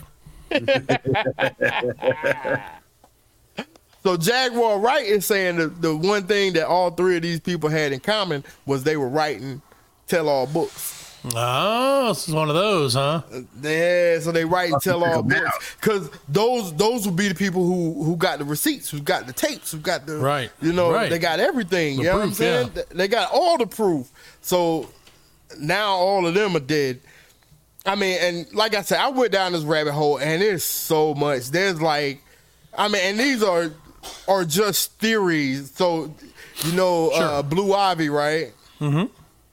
So Jaguar Wright is saying the, the one thing that all three of these people had in common was they were writing tell-all books. Oh, this is one of those, huh? Yeah, so they write tell-all check 'em books because those those would be the people who who got the receipts, who got the tapes, who got the Right, You know, right. they got everything. The you know what I'm proof, saying? yeah. They got all the proof. So now all of them are dead. I mean, and like I said, I went down this rabbit hole, and there's so much. There's like, I mean, and these are are just theories. So, you know, uh, Blue Ivy, right? Mm-hmm.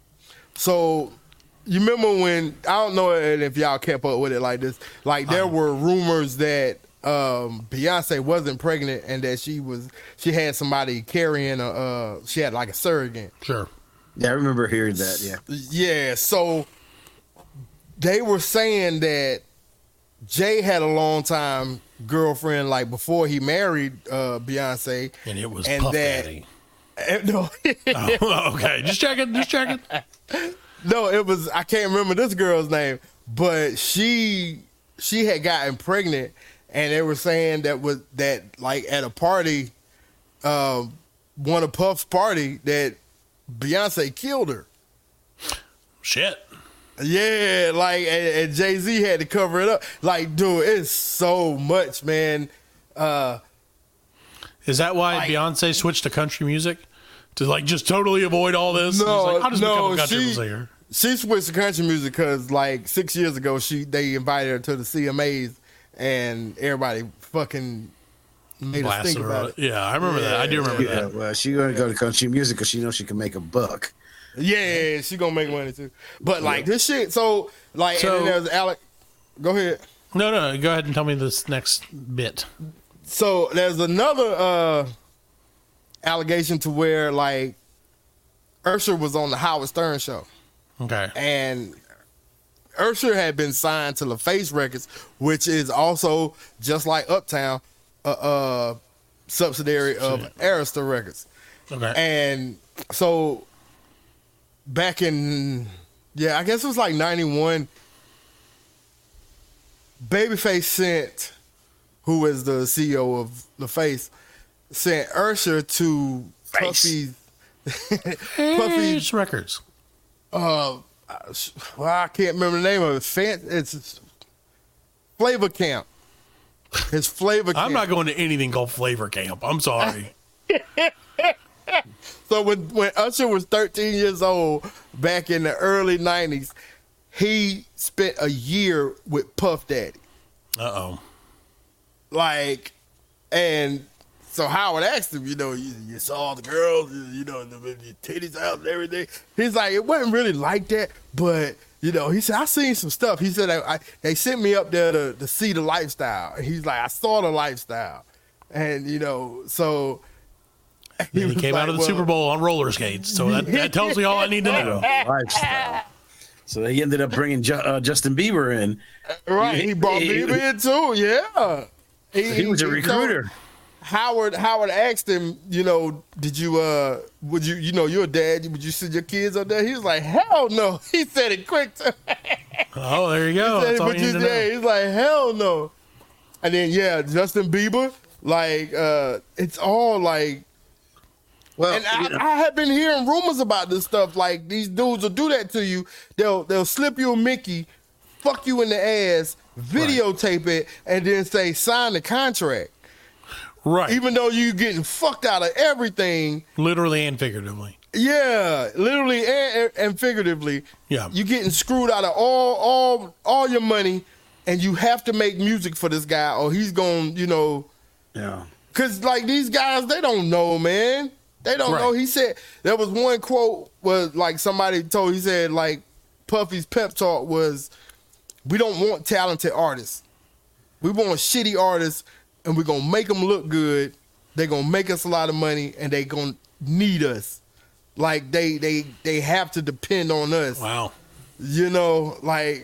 So, you remember when, I don't know if y'all kept up with it like this, like there were rumors that um, Beyonce wasn't pregnant and that she was, she had somebody carrying a, uh, she had like a surrogate. Sure. Yeah, I remember hearing that. Yeah. Yeah, so they were saying that Jay had a long time girlfriend, like before he married uh, Beyonce. And it was And Puff that- Daddy. No, Oh, okay, just checking, just checking. no, it was, I can't remember this girl's name, but she she had gotten pregnant, and they were saying that was that like at a party, um, one of Puff's party, that Beyonce killed her. Shit. Yeah, like and, and Jay-Z had to cover it up. Like, dude, it's so much, man. Uh, Is that why Like- Beyonce switched to country music? To like just totally avoid all this? No, She's like, I'll just no, become a country she- singer. She switched to country music because like six years ago, she they invited her to the C M As, and everybody fucking made us Blasted think her about out. it. Yeah, I remember that. I do remember Yeah, that. well, she gonna go to country music because she knows she can make a buck. Yeah, she gonna make money too. But like this shit, so like, So- and then there's Alec. Go ahead. No, no, go ahead and tell me this next bit. So there's another uh allegation to where like Usher was on the Howard Stern show. Okay. And Usher had been signed to LaFace Records, which is also just like Uptown, a uh, uh, subsidiary of Arista Records. Okay. And so back in, yeah, I guess it was like ninety-one, Babyface sent, who is the C E O of LaFace, sent Usher to Puffy's Puffy's Puffy's records. Uh, well, I can't remember the name of it. Fan, it's Flavor Camp. His Flavor Camp. I'm not going to anything called Flavor Camp. I'm sorry. So when when Usher was thirteen years old back in the early nineties, he spent a year with Puff Daddy. Uh oh. Like, and so Howard asked him, you know, you, you saw the girls, you, you know, the, the titties out and everything. He's like, it wasn't really like that, but you know, he said, I seen some stuff. He said, I, I, they sent me up there to, to see the lifestyle. And he's like, I saw the lifestyle, and you know, so. He, he came like, out of the well, Super Bowl on roller skates, so that, that tells me all I need to know. Lifestyle. So he ended up bringing Ju- uh, Justin Bieber in. Right, he, he brought he, Bieber in too. Yeah, he, he was a recruiter. So Howard Howard asked him, you know, did you uh would you you know you're a dad, would you send your kids up there? He was like, hell no. He said it quick. Too. Oh, there you go. He said, That's all you need to know. He's like, hell no. And then yeah, Justin Bieber, like uh it's all like. Well, and I, I have been hearing rumors about this stuff. Like these dudes will do that to you. They'll they'll slip you a Mickey, fuck you in the ass, videotape right. it, and then say sign the contract. Right. Even though you getting fucked out of everything, literally and figuratively. Yeah, literally and, and figuratively. Yeah. You getting screwed out of all all all your money, and you have to make music for this guy, or he's gonna, you know. Yeah. Cause like these guys, they don't know, man. They don't right. know. He said there was one quote was like somebody told. He said like Puffy's pep talk was, "We don't want talented artists. We want shitty artists, and we're gonna make them look good. They're gonna make us a lot of money, and they gonna need us. Like they they they have to depend on us. Wow. You know, like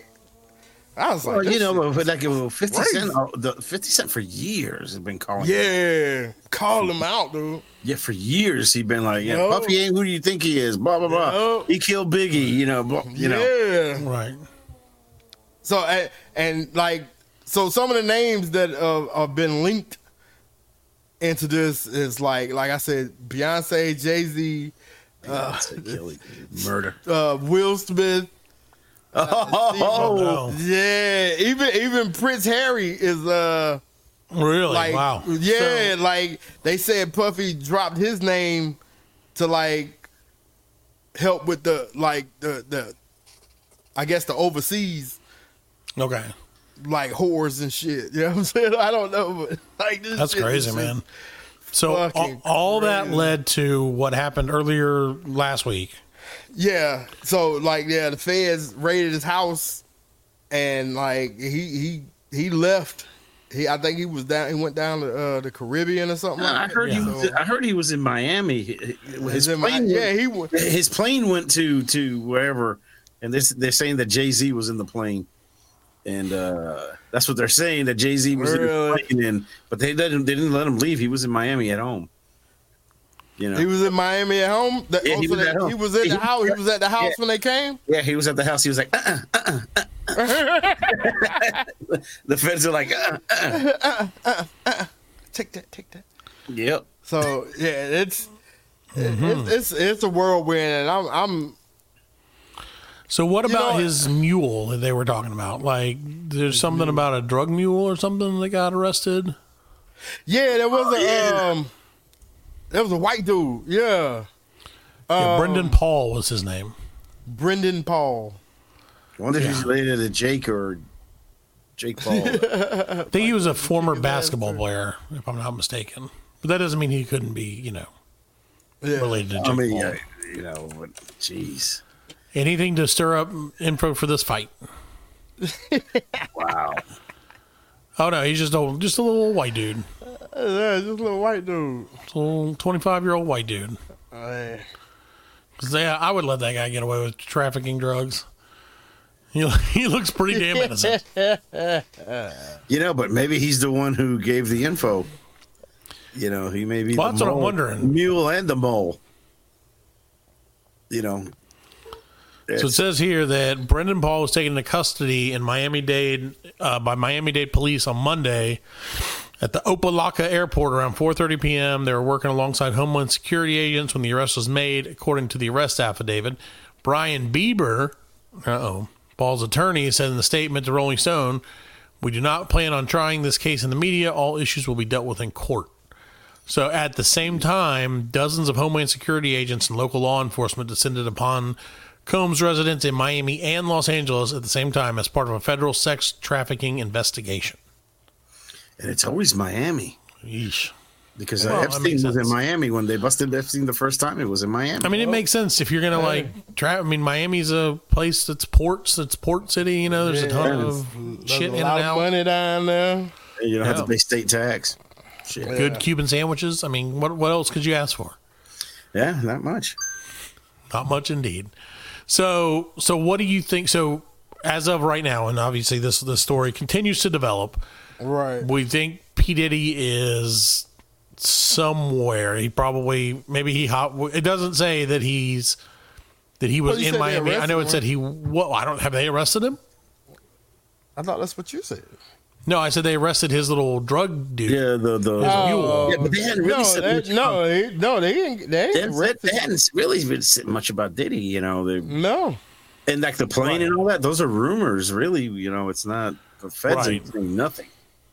I was like, well, you know, like fifty crazy. Cent, the fifty Cent for years has been calling. Yeah, him. Call him out, dude. Yeah, for years he been like, yeah, Puffy ain't who do you think he is? Blah blah blah. Yo. He killed Biggie, you know. Blah, you yeah, know. Right. So and, and like so, some of the names that uh, have been linked into this is like, like I said, Beyonce, Jay-Z, uh, murder, uh, Will Smith. Uh, oh, Steve, yeah, even even Prince Harry is uh really like, wow. Yeah, so, like they said Puffy dropped his name to like help with the like the the I guess the overseas okay like whores and shit. You know what I'm saying? I don't know, but like this that's shit crazy, man. So all, all crazy. that led to what happened earlier last week. Yeah. So like yeah, the feds raided his house and like he he he left. He I think he was down he went down to uh, the Caribbean or something. Uh, like I heard yeah. he was, I heard he was in Miami. His in plane Mi- went, yeah, he went, his plane went to to wherever, and this they're saying that Jay-Z was in the plane. And uh, that's what they're saying, that Jay-Z was really? in the plane in, but they didn't they didn't let him leave. He was in Miami at home. You know, he was in Miami at home. The, yeah, he, was the, at home. he was in the he, house. He was at the house yeah. when they came. Yeah, he was at the house. He was like, uh, uh, uh, uh. The feds are like, uh, uh. uh, uh, uh. take that, take that. Yep. So yeah, it's mm-hmm. it's, it's it's a whirlwind, and I'm I'm. So what about know, his mule that they were talking about? Like, there's something about a drug mule or something that got arrested. Yeah, there was oh, a yeah. um, there was a white dude. Yeah, yeah um, Brendan Paul was his name. Brendan Paul. I wonder if he's related to Jake or Jake Paul. I think he was a former basketball player, if I'm not mistaken. But that doesn't mean he couldn't be, you know, yeah. related to Jake I mean, Paul. Yeah, you know, but jeez. Anything to stir up info for this fight? Wow. Oh no, he's just a just a little white dude. Yeah, just a little white dude. Just a little twenty-five year old white dude. Oh, yeah. Cause yeah, I would let that guy get away with trafficking drugs. He he looks pretty damn innocent. You know, but maybe he's the one who gave the info. You know, he may be well, the that's mole, what I'm wondering. Mule and the mole. You know. So it says here that Brendan Paul was taken into custody in Miami-Dade uh, by Miami-Dade police on Monday At the Opelika airport around four thirty p.m., they were working alongside Homeland Security agents when the arrest was made, according to the arrest affidavit. Brian Bieber, uh-oh, Paul's attorney, said in the statement to Rolling Stone, "We do not plan on trying this case in the media. All issues will be dealt with in court." So at the same time, dozens of Homeland Security agents and local law enforcement descended upon Combs' residence in Miami and Los Angeles at the same time as part of a federal sex trafficking investigation. And it's always Miami. Yeesh. Because Well, uh, that Epstein makes was in sense. Miami when they busted Epstein the first time. It was in Miami. I mean, it makes sense if you're going to like tra- I mean, Miami's a place that's ports, it's port city, you know, there's a ton Yeah. of There's shit a in lot and of out. money down there. You don't have Yeah. to pay state tax. Shit. Good Cuban sandwiches. I mean, what what else could you ask for? Yeah, not much. Not much indeed. So, so what do you think? So, as of right now, and obviously this this story continues to develop. Right. We think P Diddy is somewhere. He probably maybe he hot. It doesn't say that he's that he was Well, you in said they Miami. I arrested know it him. said he. What I don't have they arrested him? I thought that's what you said. No, I said they arrested his little drug dude. Yeah, the the Oh, yeah, but they hadn't really no, said they, much no, about- they, no, they didn't. They, they, ain't hadn't- arrested- they hadn't really been said much about Diddy. You know, they No. and like the plane and all that. Those are rumors, really. You know, it's not the feds Right. ain't saying nothing.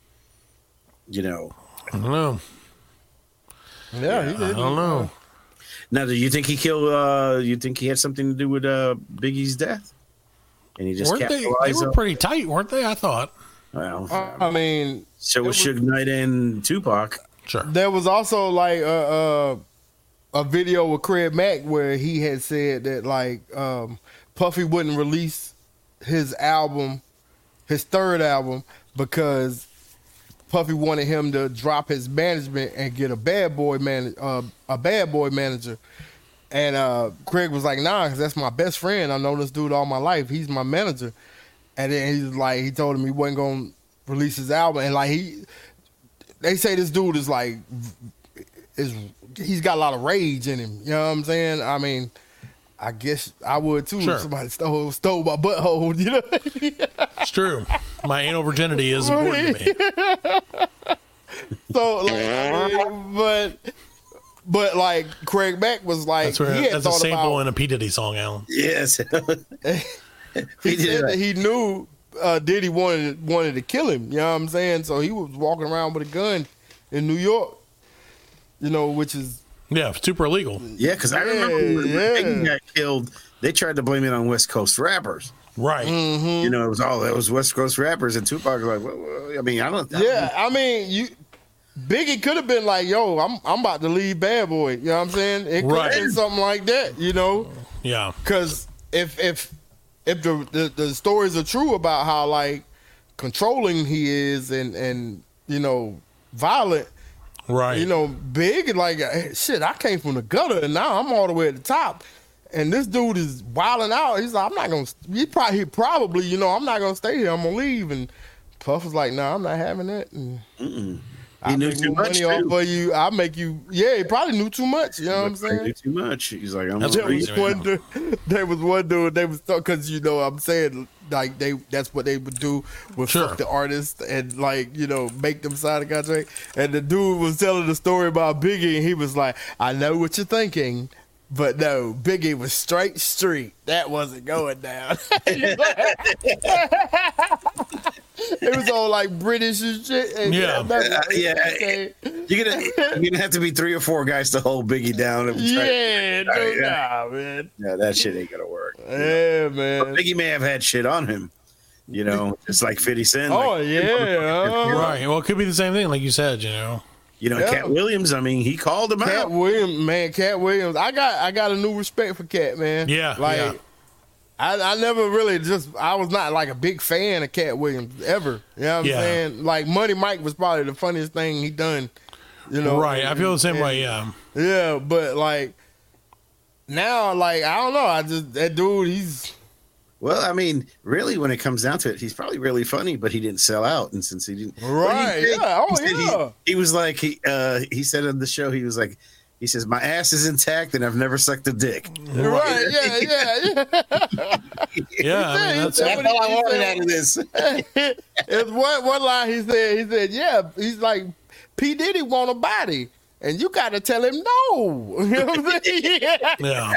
You know. I don't know. Yeah, he I did. don't know. Now, do you think he killed? uh You think he had something to do with uh Biggie's death? And he just Weren't they? They capitalized were on- pretty tight, weren't they? I thought. Well, I mean, so was it was- Suge Knight and Tupac. Sure. there was also like a, a a video with Craig Mack where he had said that like um, Puffy wouldn't release his album, his third album, because Puffy wanted him to drop his management and get a bad boy man, uh, a bad boy manager. And uh, Craig was like, "Nah, because that's my best friend. I know this dude all my life. He's my manager." And then he's like, he told him he wasn't gonna release his album. And like he, they say this dude is like, is he's got a lot of rage in him. You know what I'm saying? I mean, I guess I would too Sure. if somebody stole stole my butthole. You know? It's true. My anal virginity is important to me. So, like, I mean, but but like Craig Mack was like, That's where he had that's a thought sample about. in a P Diddy song, Alan. Yes. He He did said that. that he knew uh, Diddy wanted wanted to kill him. You know what I'm saying? So he was walking around with a gun in New York. You know, which is Yeah, super illegal. Yeah, because I remember when Yeah, Biggie yeah. got killed, they tried to blame it on West Coast rappers. Right. Mm-hmm. You know, it was all it was West Coast rappers, and Tupac was like, well, well, I mean, I don't. I don't- yeah. I mean, you Biggie could have been like, "Yo, I'm I'm about to leave Bad Boy." You know what I'm saying? It could Right. have been something like that. You know, Yeah. because if if if the, the the stories are true about how like controlling he is and and you know violent. Right. You know, big like hey, shit. I came from the gutter, and now I'm all the way at the top. And this dude is wilding out. He's like, I'm not gonna. He probably, he probably, you know, I'm not gonna stay here. I'm gonna leave. And Puff was like, No, nah, I'm not having that. And I He knew make too more much, money too. off of you. I make you. Yeah, he probably knew too much. You know what I'm He knew saying? too much. He's like, I'm That's gonna There was crazy, one dude. There was one dude. They was because you know I'm saying like they that's what they would do with Sure. fuck the artist and like you know make them sign a contract. And the dude was telling the story about Biggie, and he was like, "I know what you're thinking." But no, Biggie was straight street. That wasn't going down. It was all like British and shit. And Yeah. that- Uh, yeah. okay. You're gonna you're gonna have to be three or four guys to hold Biggie down. And try- Yeah, dude, yeah. nah, man. Yeah, that shit ain't gonna work. Yeah, man. Biggie may have had shit on him, you know, just like fifty Cent. Oh like, yeah. uh, Right. Well, it could be the same thing, like you said. You know. You know, Yeah. Cat Williams. I mean, he called him Cat out. Williams, man, Cat Williams. I got I got a new respect for Cat, man. Yeah, like yeah. I, I never really just I was not like a big fan of Cat Williams ever. You know what I'm Yeah. saying? Like Money Mike was probably the funniest thing he done. You know, Right. I feel the same and- way. Yeah. Yeah, but like now, like I don't know. I just that dude. He's Well, I mean, really, when it comes down to it, he's probably really funny, but he didn't sell out, and since he didn't, Right, Well, he did- yeah, oh, he said he- yeah. He, was like he uh, he said on the show, he was like, He says, "My ass is intact, and I've never sucked a dick." Right? Yeah, yeah, yeah. Yeah, I mean, that's That's all I wanted out of this. It's one one line he said. He said, "Yeah." He's like, P Diddy want a body, and you got to tell him no. You know what I'm saying? yeah.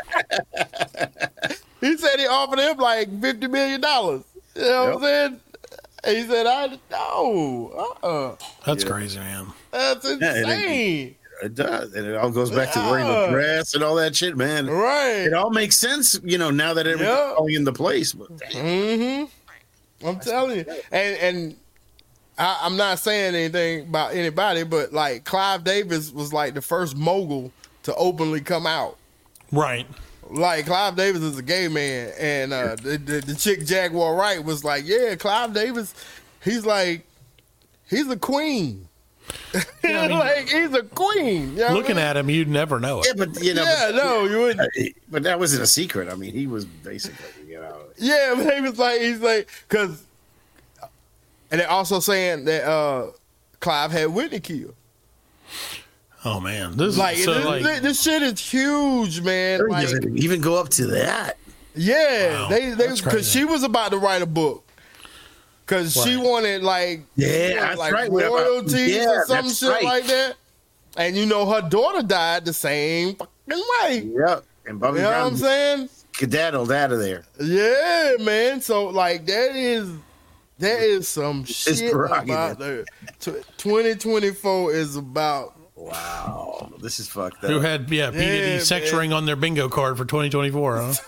He said he offered him like fifty million dollars. You know what I'm saying? And he said, "I no, uh, uh That's Yeah. crazy, man. that's Yeah, insane." It does, and it all goes back to wearing Yeah. the dress and all that shit, man. Right. It all makes sense, you know, now that everything's Yeah. falling into place. But damn. Mm-hmm. I'm telling you, and and I, I'm not saying anything about anybody, but like Clive Davis was like the first mogul to openly come out. Right. Like Clive Davis is a gay man, and uh, the, the the chick Jaguar Wright was like, "Yeah, Clive Davis, he's like, he's a queen." Yeah, I mean, like he's a queen. You know what I looking mean? at him, you'd never know it. Yeah, but you know, Yeah, but, no, you wouldn't. but that wasn't a secret. I mean, he was basically, you know, Yeah, but he was like, he's like, because, and they're also saying that uh, Clive had Whitney killed. Oh man, this Like, is so this, like this, this shit is huge, man. He Like, doesn't even go up to that. yeah, Wow, they they that's because crazy. she was about to write a book. Because she Right. wanted like Yeah, she wanted, that's like right. royalties Yeah, or some that's shit right. like that. And you know her daughter died the same fucking way. Yep. And Bobby You know what Brown I'm saying? skedaddled out of there. Yeah, man. So like that is that is some shit prerogative. about the twenty twenty-four is about. Wow. This is fucked up. who had yeah P Diddy Yeah, sex man. ring on their bingo card for twenty twenty-four, huh?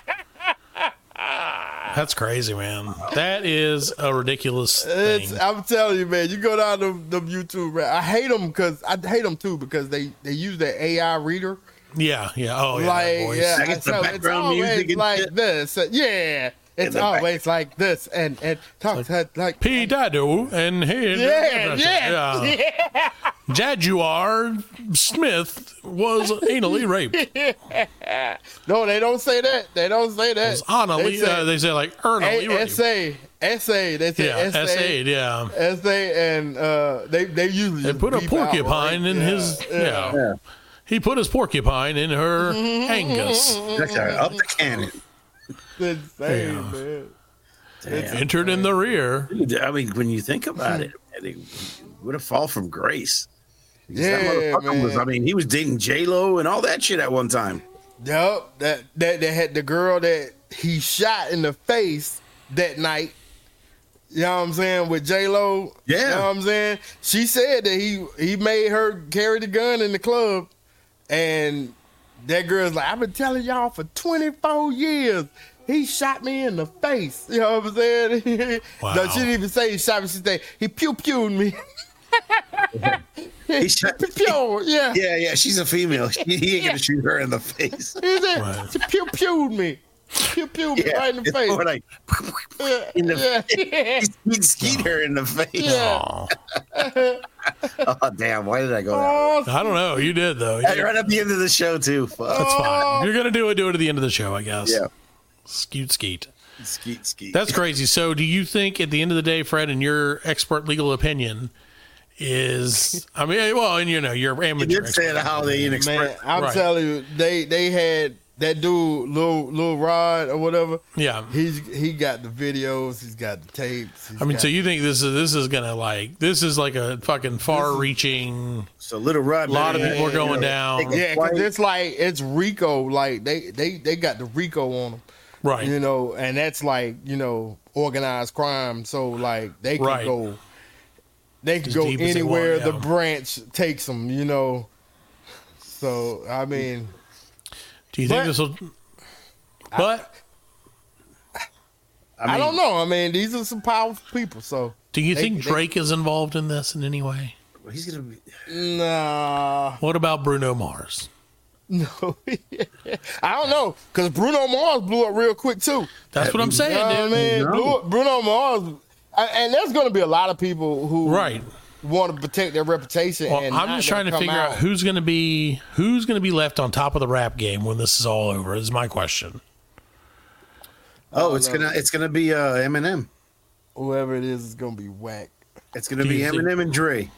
That's crazy, man. That is a ridiculous It's, thing. I'm telling you, man. You go down to the YouTube, man. I hate them because I hate them too because they they use that A I reader. Yeah, yeah. Oh, yeah. that like voice. yeah, I get the so it's background always music and like shit. this. Yeah, it's the back- always like this and and talk like, like P Dadu and he. yeah, yeah, yeah. Jaguar Smith was anally raped. No, they don't say that. They don't say that. Was anally, They say uh, they say like earnally A- raped. essay, essay. They say Yeah, essay, essayed, yeah. essay, and uh, they they usually They just put a beep out, porcupine right? in Yeah, his. Yeah. Yeah. He put his porcupine in her Angus. That's right, up the cannon. It's insane, man. Damn. Entered in the rear. Dude, I mean, when you think about it, it would have fall from grace. Because that Yeah, motherfucker was, man. I mean, he was dating J Lo and all that shit at one time. Yup, that that they had the girl that he shot in the face that night. You know what I'm saying, with J Lo. Yeah. You know what I'm saying? She said that he he made her carry the gun in the club, and that girl's like, I've been telling y'all for twenty-four years. He shot me in the face. You know what I'm saying? Wow. No, she didn't even say he shot me. She said he pew pewed me. He shot. Pew pew. Yeah. Yeah, yeah, she's a female. He, he ain't gonna shoot her in the face. He said Right. she pew pewed me. Pew pewed me Yeah, right in the it's face. more like Yeah, in the yeah. face. He'd skeet her in the face. Yeah. Aw. Oh damn! Why did I go there? Oh, I don't know. You did, though. Hey, right at the end of the show too. Fuck. That's fine. If you're going to do it, do it at the end of the show, I guess. Yeah. Skeet, skeet. Skeet, skeet. That's crazy. So, do you think at the end of the day, Fred, in your expert legal opinion, is I mean, well, and you know, you're You amateur. did say expert. the Holiday Inn man, Express. I'm Right. telling you, they they had that dude, Lil Lil Rod or whatever. Yeah. He's he got the videos, he's got the tapes. he's I mean, got- so you think this is this is gonna like this is like a fucking far-reaching. So Little Rod. A lot of better- people are going down. Take a yeah, because flight. it's like it's Rico. Like they they they got the Rico on them. Right. You know, and that's like, you know, organized crime. So like they can Right. go, they can As go deep as they anywhere want, the yeah. branch takes them. You know, so I mean, Do you think But- this will? But I, don't know. I mean, these are some powerful people. So do you They- think they- Drake is involved in this in any way? He's gonna be. nah, What about Bruno Mars? no, I don't know because Bruno Mars blew up real quick too. That's what I'm You saying, know what I dude. mean? No. Blew up- Bruno Mars, I- and there's going to be a lot of people who Right. want to protect their reputation. Well, and I'm not just trying to come figure out who's going to be who's going to be left on top of the rap game when this is all over. Is my question. Oh, it's gonna it's gonna be uh, Eminem. whoever it is is going to be whack. It's gonna Do be you think- Eminem and Dre.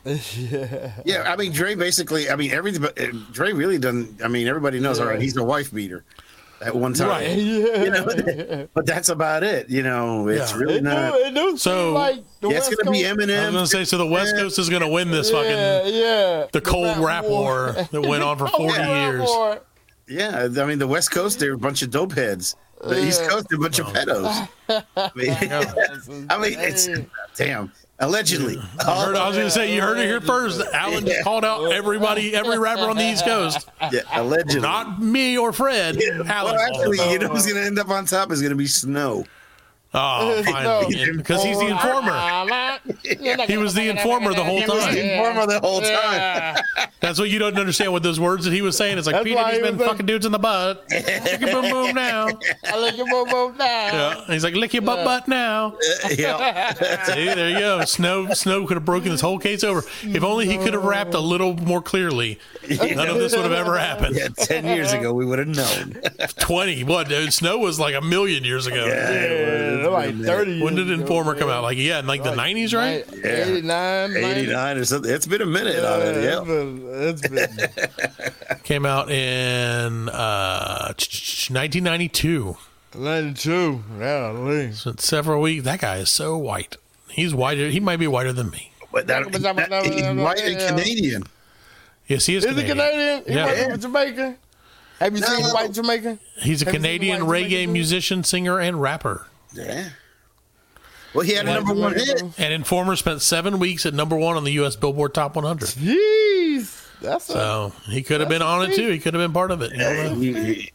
yeah. Yeah, I mean, Dre basically, I mean, everything, but uh, Dre really doesn't, I mean, everybody knows, Yeah. all right, he's a wife beater at one time. Right. Yeah. You know, but that's about it. You know, it's Yeah. really It not. do, it do So- seem like the Yeah, it's West going to be Coast- I was Eminem. gonna say, so the West Coast is gonna win this yeah, fucking yeah. the cold rap war that went on for forty Rap years. war. Yeah, I mean, the West Coast, they're a bunch of dope heads. The East Yeah. Coast, they're a bunch of pedos. I mean, I mean, it's damn. Allegedly, I, heard, I was gonna say you heard it here first. Alan just called out everybody, every rapper on the East Coast. yeah, allegedly. Not me or Fred. Alan. Well, called actually, them out. you know who's going to end up on top is going to be Snow. Oh, finally, because he's the informer. He was the informer the whole He was the time. informer the whole time. That's what you don't understand with those words that he was saying. It's like That's P. why Diddy's he been was like- fucking dudes in the butt. Lick your boom boom now. I like your boom boom now. Yeah. And he's like, lick your butt butt now. yeah. See, there you go. Snow Snow could have broken this whole case over. If only he could have rapped a little more clearly, none of this would have ever happened. Yeah, ten years ago, we would have known. twenty. What, dude? Snow was like a million years ago. Yeah, Yeah, they're like thirty. When did years ago, Informer man. come out? Like, yeah, in like the nineties, right? Yeah. eighty-nine, ninety. eighty-nine or something. It's been a minute Yeah, already. it's Yeah. been, it's been Came out in uh, nineteen ninety-two. ninety-two. Yeah, So it's several weeks. That guy is so white. He's whiter. He might be whiter than me. But that, that, he's white and Canadian. Yes, he is Is he Canadian. Canadian? He Yeah. white from Jamaica? Have you seen No. White Jamaican? He's a Have you seen Canadian White reggae Jamaican? musician, singer, and rapper. Yeah. Well, he had a White number one hit. Jamaican? And Informer spent seven weeks at number one on the U S Billboard Top one hundred. Jeez. That's a, So he could have been on it too. He could have been part of it. You know? He- he-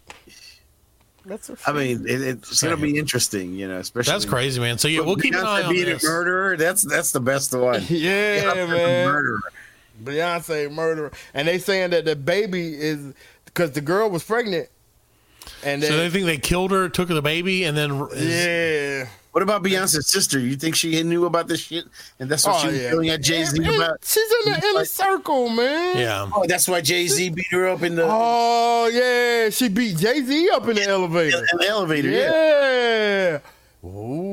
that's a I mean, it, it's going to be interesting, you know, especially. That's crazy, man. So yeah, we'll keep an Beyonce eye on being this. a murderer. That's that's the best one. Yeah, Beyonce man. Murderer. Beyonce murderer. And they saying that the baby is because the girl was pregnant. And So then, they think they killed her, took the baby, and then yeah. What about Beyonce's sister? You think she knew about this shit, and that's what Oh, she was yeah. feeling at Jay Z And- about? She's in the inner circle, man. yeah. Oh, that's why Jay Z beat her up in the, Oh yeah, she beat Jay Z up in the elevator. in the elevator. Yeah. Yeah.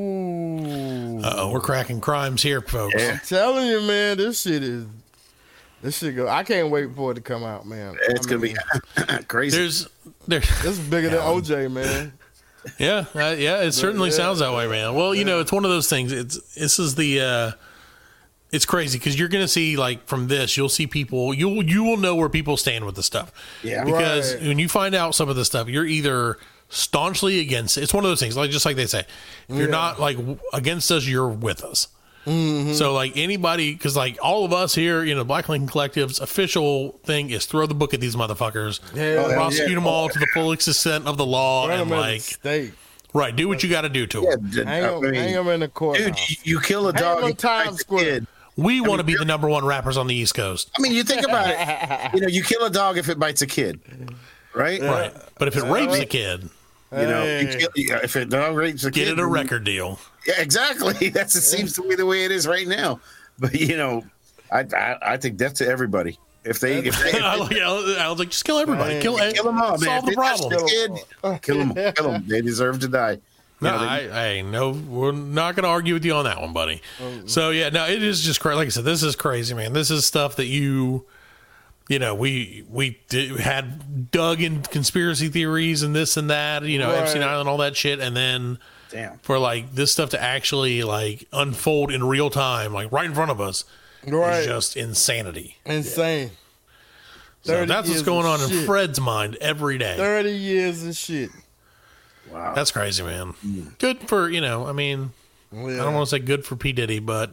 Ooh. Uh oh, we're cracking crimes here, folks. Yeah. I'm telling you, man, this shit is. This shit go. I can't wait for it to come out, man. It's I gonna mean, be crazy. There's there. This is bigger than O J, man. Yeah, uh, yeah, it certainly yeah. sounds that way, man. Well, you know, it's one of those things. It's this is the uh it's crazy because you're gonna see like from this, you'll see people you'll you will know where people stand with the stuff. Yeah. because Right. when you find out some of the stuff, you're either staunchly against it. It's one of those things, like just like they say, if you're not like w- against us, you're with us. Mm-hmm. So like anybody, because like all of us here, you know, Black Lincoln Collective's official thing is throw the book at these motherfuckers, Yeah. prosecute yeah. them all to the full extent of the law, Run and them at the like stake. right, do what you got to do to yeah, them. d- Hang I him, mean, hang him in the dude, courthouse. you, you kill a Hang dog, him on you Times fight the Square. kid. We want to be the number one rappers on the East Coast, I mean, you think about it. You know, you kill a dog if it bites a kid, right? right? But if it rapes a kid, You know, you Hey. kill, yeah, if a dog rapes a get kid, it a record deal. Yeah, exactly. That's it. Seems to be the way it is right now. But you know, I I, I think death to everybody. If they if they, I like- I was like, just kill everybody, kill, kill them all, man. solve If the they touch problem. the kid, kill them, kill them. They deserve to die. No, You know, I, I no, we're not going to argue with you on that one, buddy. So yeah, no, it is just crazy. Like I said, this is crazy, man. This is stuff that you, you know, we we did, had dug in conspiracy theories and this and that, you know, Epstein Right. Island, all that shit, and then Damn. for like this stuff to actually like unfold in real time, like right in front of us, Right. is just insanity. Insane. So thirty that's what's years going of on in shit. Fred's mind every day. Thirty years of shit. Wow. That's crazy, man. Good for, you know, I mean, I don't want to say good for P. Diddy, but,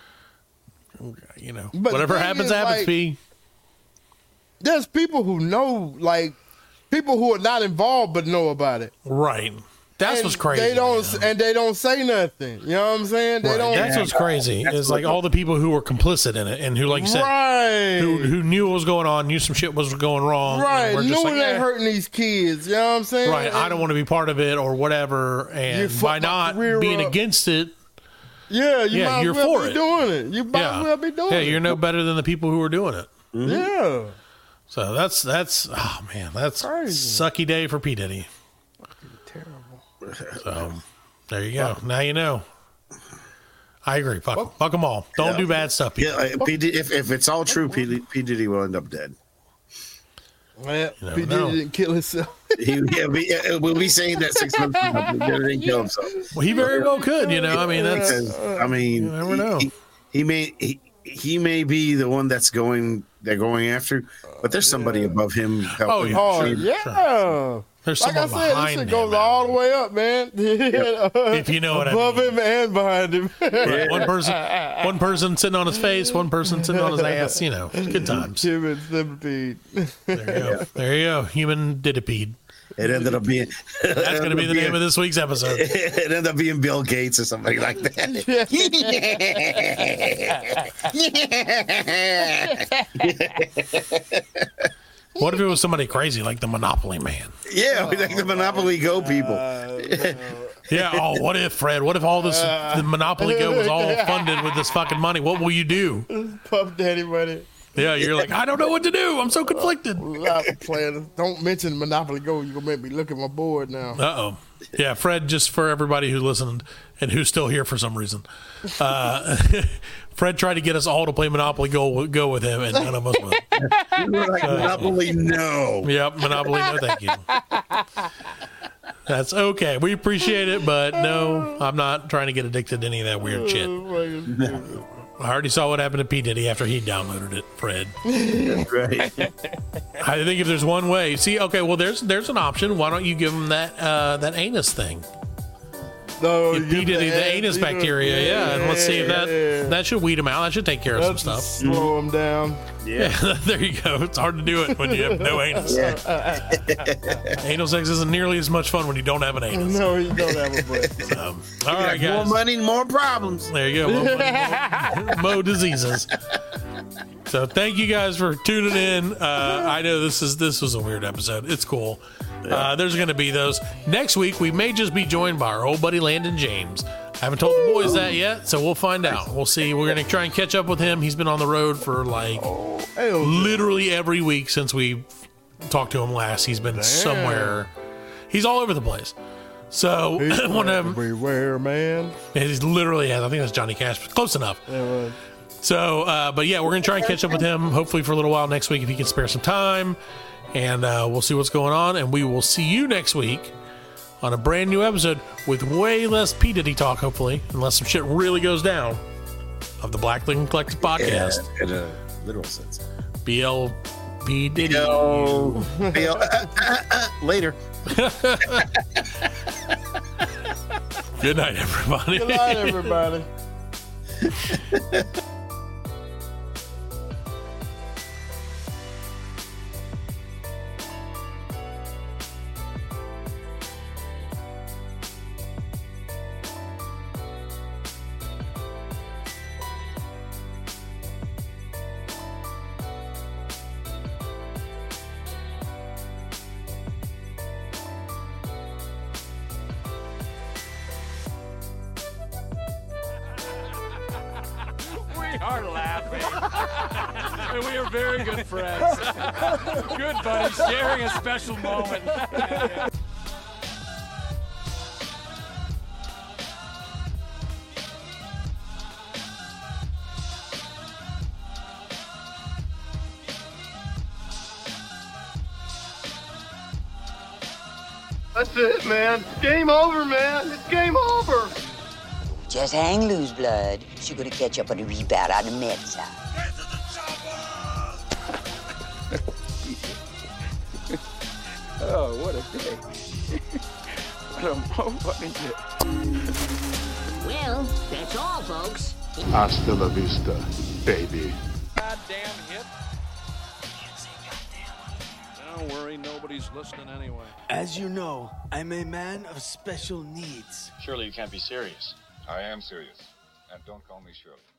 you know, But the whatever thing happens, is, happens, like- P. There's people who know, like people who are not involved but know about it. Right. That's And what's crazy. They don't, man. and they don't say nothing. You know what I'm saying? They Right. don't. That's what's crazy. Is like all the people who were complicit in it and who, like you said, right. who, who knew what was going on, knew some shit was going wrong. right. And we're Knew just like, they eh, hurting these kids. You know what I'm saying? right. I don't want to be part of it or whatever. You And fucked by my not career being up. against it, Yeah, you Yeah, might you're as well for be it. doing it. You might yeah, as well be doing yeah, it. you're no better than the people who were doing it. Yeah. So that's that's oh man, that's Crazy. sucky day for P. Diddy. Terrible. So there you go. Now you know. I agree. Fuck, well, fuck them all. Don't yeah. do bad stuff. People. Yeah, P. Diddy, if if it's all true, P. P. Diddy will end up dead. Well, P. Diddy didn't kill himself. he, yeah, we, yeah, we'll be saying that six months from now. He didn't kill himself. Well, he very well could. You know, I mean, that's. Because, I mean, you never know. He, he, he may he, he may be the one that's going. They're going after, but there's somebody yeah. above him. Oh, oh yeah. Sure. There's like I said, this shit goes all the way up, man. Yep. If you know what I mean. Above him and behind him. Right. One person, one person sitting on his face, one person sitting on his ass. You know, good times. Human centipede. There you go. Yeah. There you go. Human didipede. It ended up being. That's going to be the being, name of this week's episode. It ended up being Bill Gates or something like that. What if it was somebody crazy like the Monopoly Man? Yeah, like the Monopoly Go people. Uh, yeah. Oh, what if, Fred? What if all this uh, the Monopoly Go was all funded with this fucking money? What will you do? Puff Daddy money. Yeah, you're like, I don't know what to do. I'm so conflicted. Uh, playing. Don't mention Monopoly Go. You're going to make me look at my board now. Uh-oh. Yeah, Fred, just for everybody who listened and who's still here for some reason, uh, Fred tried to get us all to play Monopoly Go, go with him, and none of us would. You were like, uh, Monopoly, no. Yep, Monopoly, no, thank you. That's okay. We appreciate it, but no, I'm not trying to get addicted to any of that weird shit. No. I already saw what happened to P. Diddy after he downloaded it, Fred. That's right. I think if there's one way, see, okay, well, there's there's an option. Why don't you give him that uh, that anus thing? No, Give P. Diddy the, the anus bacteria, yeah, yeah, and let's see if that yeah. that should weed him out. That should take care of That'll some stuff. Slow him down. Yeah. yeah, there you go. It's hard to do it when you have no anus. Yeah. Anal sex isn't nearly as much fun when you don't have an anus. No, you don't have a butt. Um, all right, guys. More money, more problems. There you go. More money, more, more diseases. So thank you guys for tuning in. Uh, I know this is this was a weird episode. It's cool. Uh, there's going to be those. Next week, we may just be joined by our old buddy Landon James. I haven't told the boys that yet, so we'll find out. We'll see. We're going to try and catch up with him. He's been on the road for like literally every week since we talked to him last. He's been Damn. somewhere. He's all over the place. So one of them everywhere, man. He's literally has. I think that's Johnny Cash. Close enough. Yeah, so, uh, but yeah, we're going to try and catch up with him hopefully for a little while next week if he can spare some time. And uh, we'll see what's going on. And we will see you next week on a brand new episode with way less P. Diddy talk, hopefully, unless some shit really goes down, of the Black Lincoln Collective podcast. Yeah, in a literal sense. B L P. Diddy. B L B L uh, uh, uh, later. Good night, everybody. Good night, everybody. Are laughing. And we are very good friends. Good buddies, sharing a special moment. That's it, man. Game over, man. It's game over. Just hang loose, blood. She's gonna catch up on the rebound on the med side. Get to the chopper! Oh, what a day. What a motherfucking day. Well, that's all, folks. Hasta la vista, baby. Goddamn hit. Don't worry, nobody's listening anyway. As you know, I'm a man of special needs. Surely you can't be serious. I am serious. And don't call me Shirley.